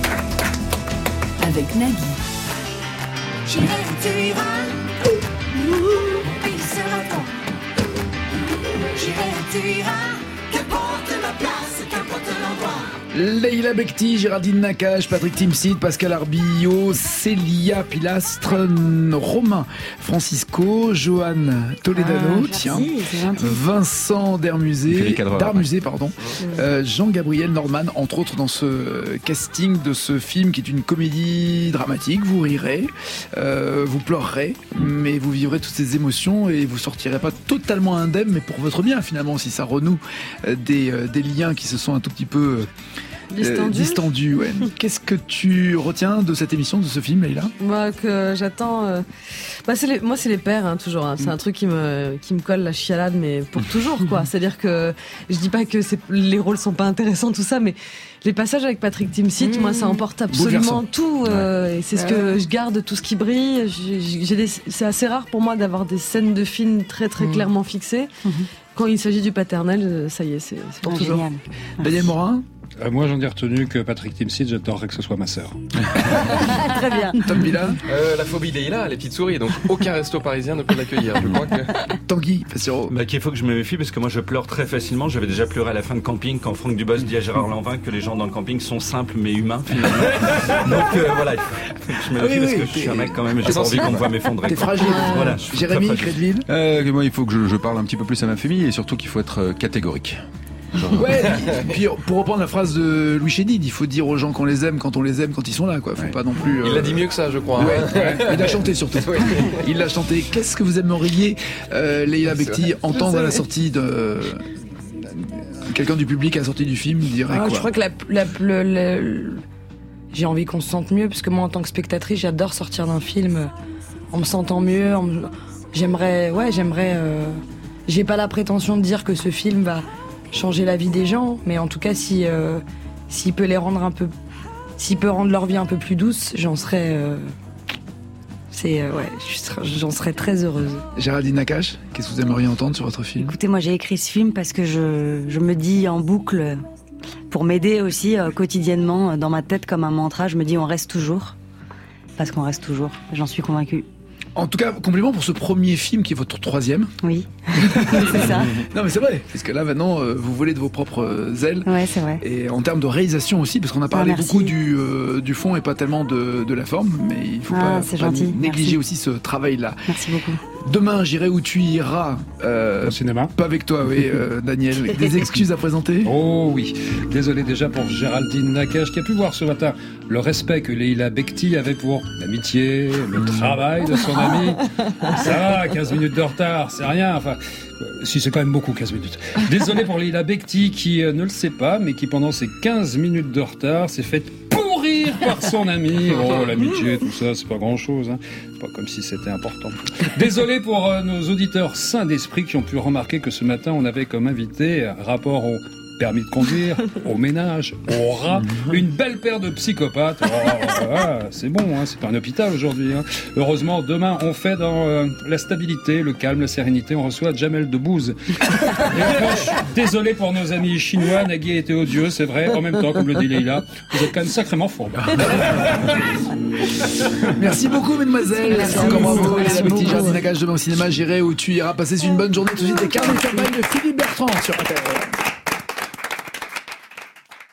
avec Nagui. J'irai, tu iras, puis sera toi. J'irai, tu iras, qu'importe la place, qu'importe l'endroit. Leila Bekti, Géraldine Nakache, Patrick Timsit, Pascal Arbillot, Célia Pilastre, Romain Francisco, Johan Toledano, Ah, tiens, merci, c'est gentil. Vincent Dermusé, Philippe Cadreur, Darmusé, pardon, euh, Jean-Gabriel Nordman, entre autres dans ce casting de ce film qui est une comédie dramatique. Vous rirez, euh, vous pleurerez, mais vous vivrez toutes ces émotions et vous sortirez pas totalement indemne, mais pour votre bien finalement, si ça renoue euh, des, euh, des liens qui se sont un tout petit peu... Euh, Distendu. Distendu, ouais. Qu'est-ce que tu retiens de cette émission, de ce film, Leïla? Moi, que j'attends. Euh... Bah, c'est les... Moi, c'est les pères, hein, toujours. Hein. C'est un truc qui me, qui me colle la chialade, mais pour toujours, quoi. C'est-à-dire que je dis pas que c'est... les rôles sont pas intéressants, tout ça, mais les passages avec Patrick Timsit, mmh. moi, ça emporte absolument tout. Euh, ouais. Et c'est ce que je garde, tout ce qui brille. J'ai, j'ai des... C'est assez rare pour moi d'avoir des scènes de films très, très mmh. clairement fixées. Mmh. Quand il s'agit du paternel, ça y est, c'est, c'est pour oh, toujours. Génial. Daniel Morin? Euh, moi, j'en ai retenu que Patrick Timsit, j'adorerais que ce soit ma sœur. Très bien. Tom Villa? euh, La phobie Leïla, les petites souris, donc aucun resto parisien ne peut l'accueillir. Je crois que... Tanguy Passero. Bah, qu'il faut que je me méfie parce que moi je pleure très facilement. J'avais déjà pleuré à la fin de Camping quand Franck Dubos dit à Gérard Lanvin que les gens dans le camping sont simples mais humains finalement. Donc euh, voilà, il faut que je me méfie oui, parce oui, que je suis un mec quand même et j'ai pas envie qu'on me voit m'effondrer. T'es fragile. Voilà, Jérémy Crédville. Euh, moi, il faut que je, je parle un petit peu plus à ma famille et surtout qu'il faut être euh, catégorique. Ouais, puis pour reprendre la phrase de Louis Chédid, il faut dire aux gens qu'on les aime quand on les aime quand ils sont là, quoi. Faut ouais. pas non plus. Euh... Il l'a dit mieux que ça, je crois. Ouais, ouais. Il l'a chanté surtout. Ouais. Il l'a chanté. Qu'est-ce que vous aimeriez, euh, Leïla Bekti, entendre à la sortie de quelqu'un du public à la sortie du film dirait ah, quoi? Je crois que la, la, la, la, la... j'ai envie qu'on se sente mieux parce que moi, en tant que spectatrice, j'adore sortir d'un film en me sentant mieux. En me... J'aimerais, ouais, j'aimerais. Euh... J'ai pas la prétention de dire que ce film va changer la vie des gens, mais en tout cas, si euh, s'il peut les rendre un peu, s'il peut rendre leur vie un peu plus douce, j'en serais, euh, c'est euh, ouais, j'en serais très heureuse. Géraldine Nakache, qu'est-ce que vous aimeriez entendre sur votre film? Écoutez, moi j'ai écrit ce film parce que je je me dis en boucle, pour m'aider aussi euh, quotidiennement dans ma tête comme un mantra, je me dis on reste toujours, parce qu'on reste toujours. J'en suis convaincue. En tout cas, compliment pour ce premier film qui est votre troisième. Oui, c'est ça. Non mais c'est vrai, parce que là maintenant, euh, vous volez de vos propres ailes. Ouais, c'est vrai. Et en termes de réalisation aussi, parce qu'on a parlé ah, beaucoup du, euh, du fond et pas tellement de, de la forme, mais il faut ah, pas, pas négliger merci. aussi ce travail-là. Merci beaucoup. Demain, j'irai où tu iras. Euh, Au cinéma. Pas avec toi, oui, euh, Daniel. Des excuses à présenter? Oh oui. Désolé déjà pour Géraldine Nakache qui a pu voir ce matin le respect que Leïla Bekti avait pour l'amitié, le travail de son ami. Ça va, quinze minutes de retard, c'est rien. Enfin, euh, si c'est quand même beaucoup, quinze minutes. Désolé pour Leïla Bekti qui euh, ne le sait pas, mais qui pendant ces quinze minutes de retard s'est fait pourrir par son ami. Oh, l'amitié, tout ça, c'est pas grand-chose. Hein. Pas comme si c'était important. Désolé pour euh, nos auditeurs sains d'esprit qui ont pu remarquer que ce matin, on avait comme invité un rapport au permis de conduire, au ménage, au rat, une belle paire de psychopathes. Oh, ah, c'est bon, hein, c'est pas un hôpital aujourd'hui. Hein. Heureusement, demain, on fait dans euh, la stabilité, le calme, la sérénité. On reçoit Jamel Debbouze. Et enfin, désolé pour nos amis chinois, Nagui était odieux, c'est vrai. En même temps, comme le dit Leïla, vous êtes quand même sacrément fort. Merci beaucoup, mesdemoiselles. Merci encore bravo. Merci les petits beaucoup. Jardin Nakache demain au cinéma. J'irai où tu iras. Passer une bonne journée. Tout de suite, les carnets de campagne de Philippe Bertrand sur Inter.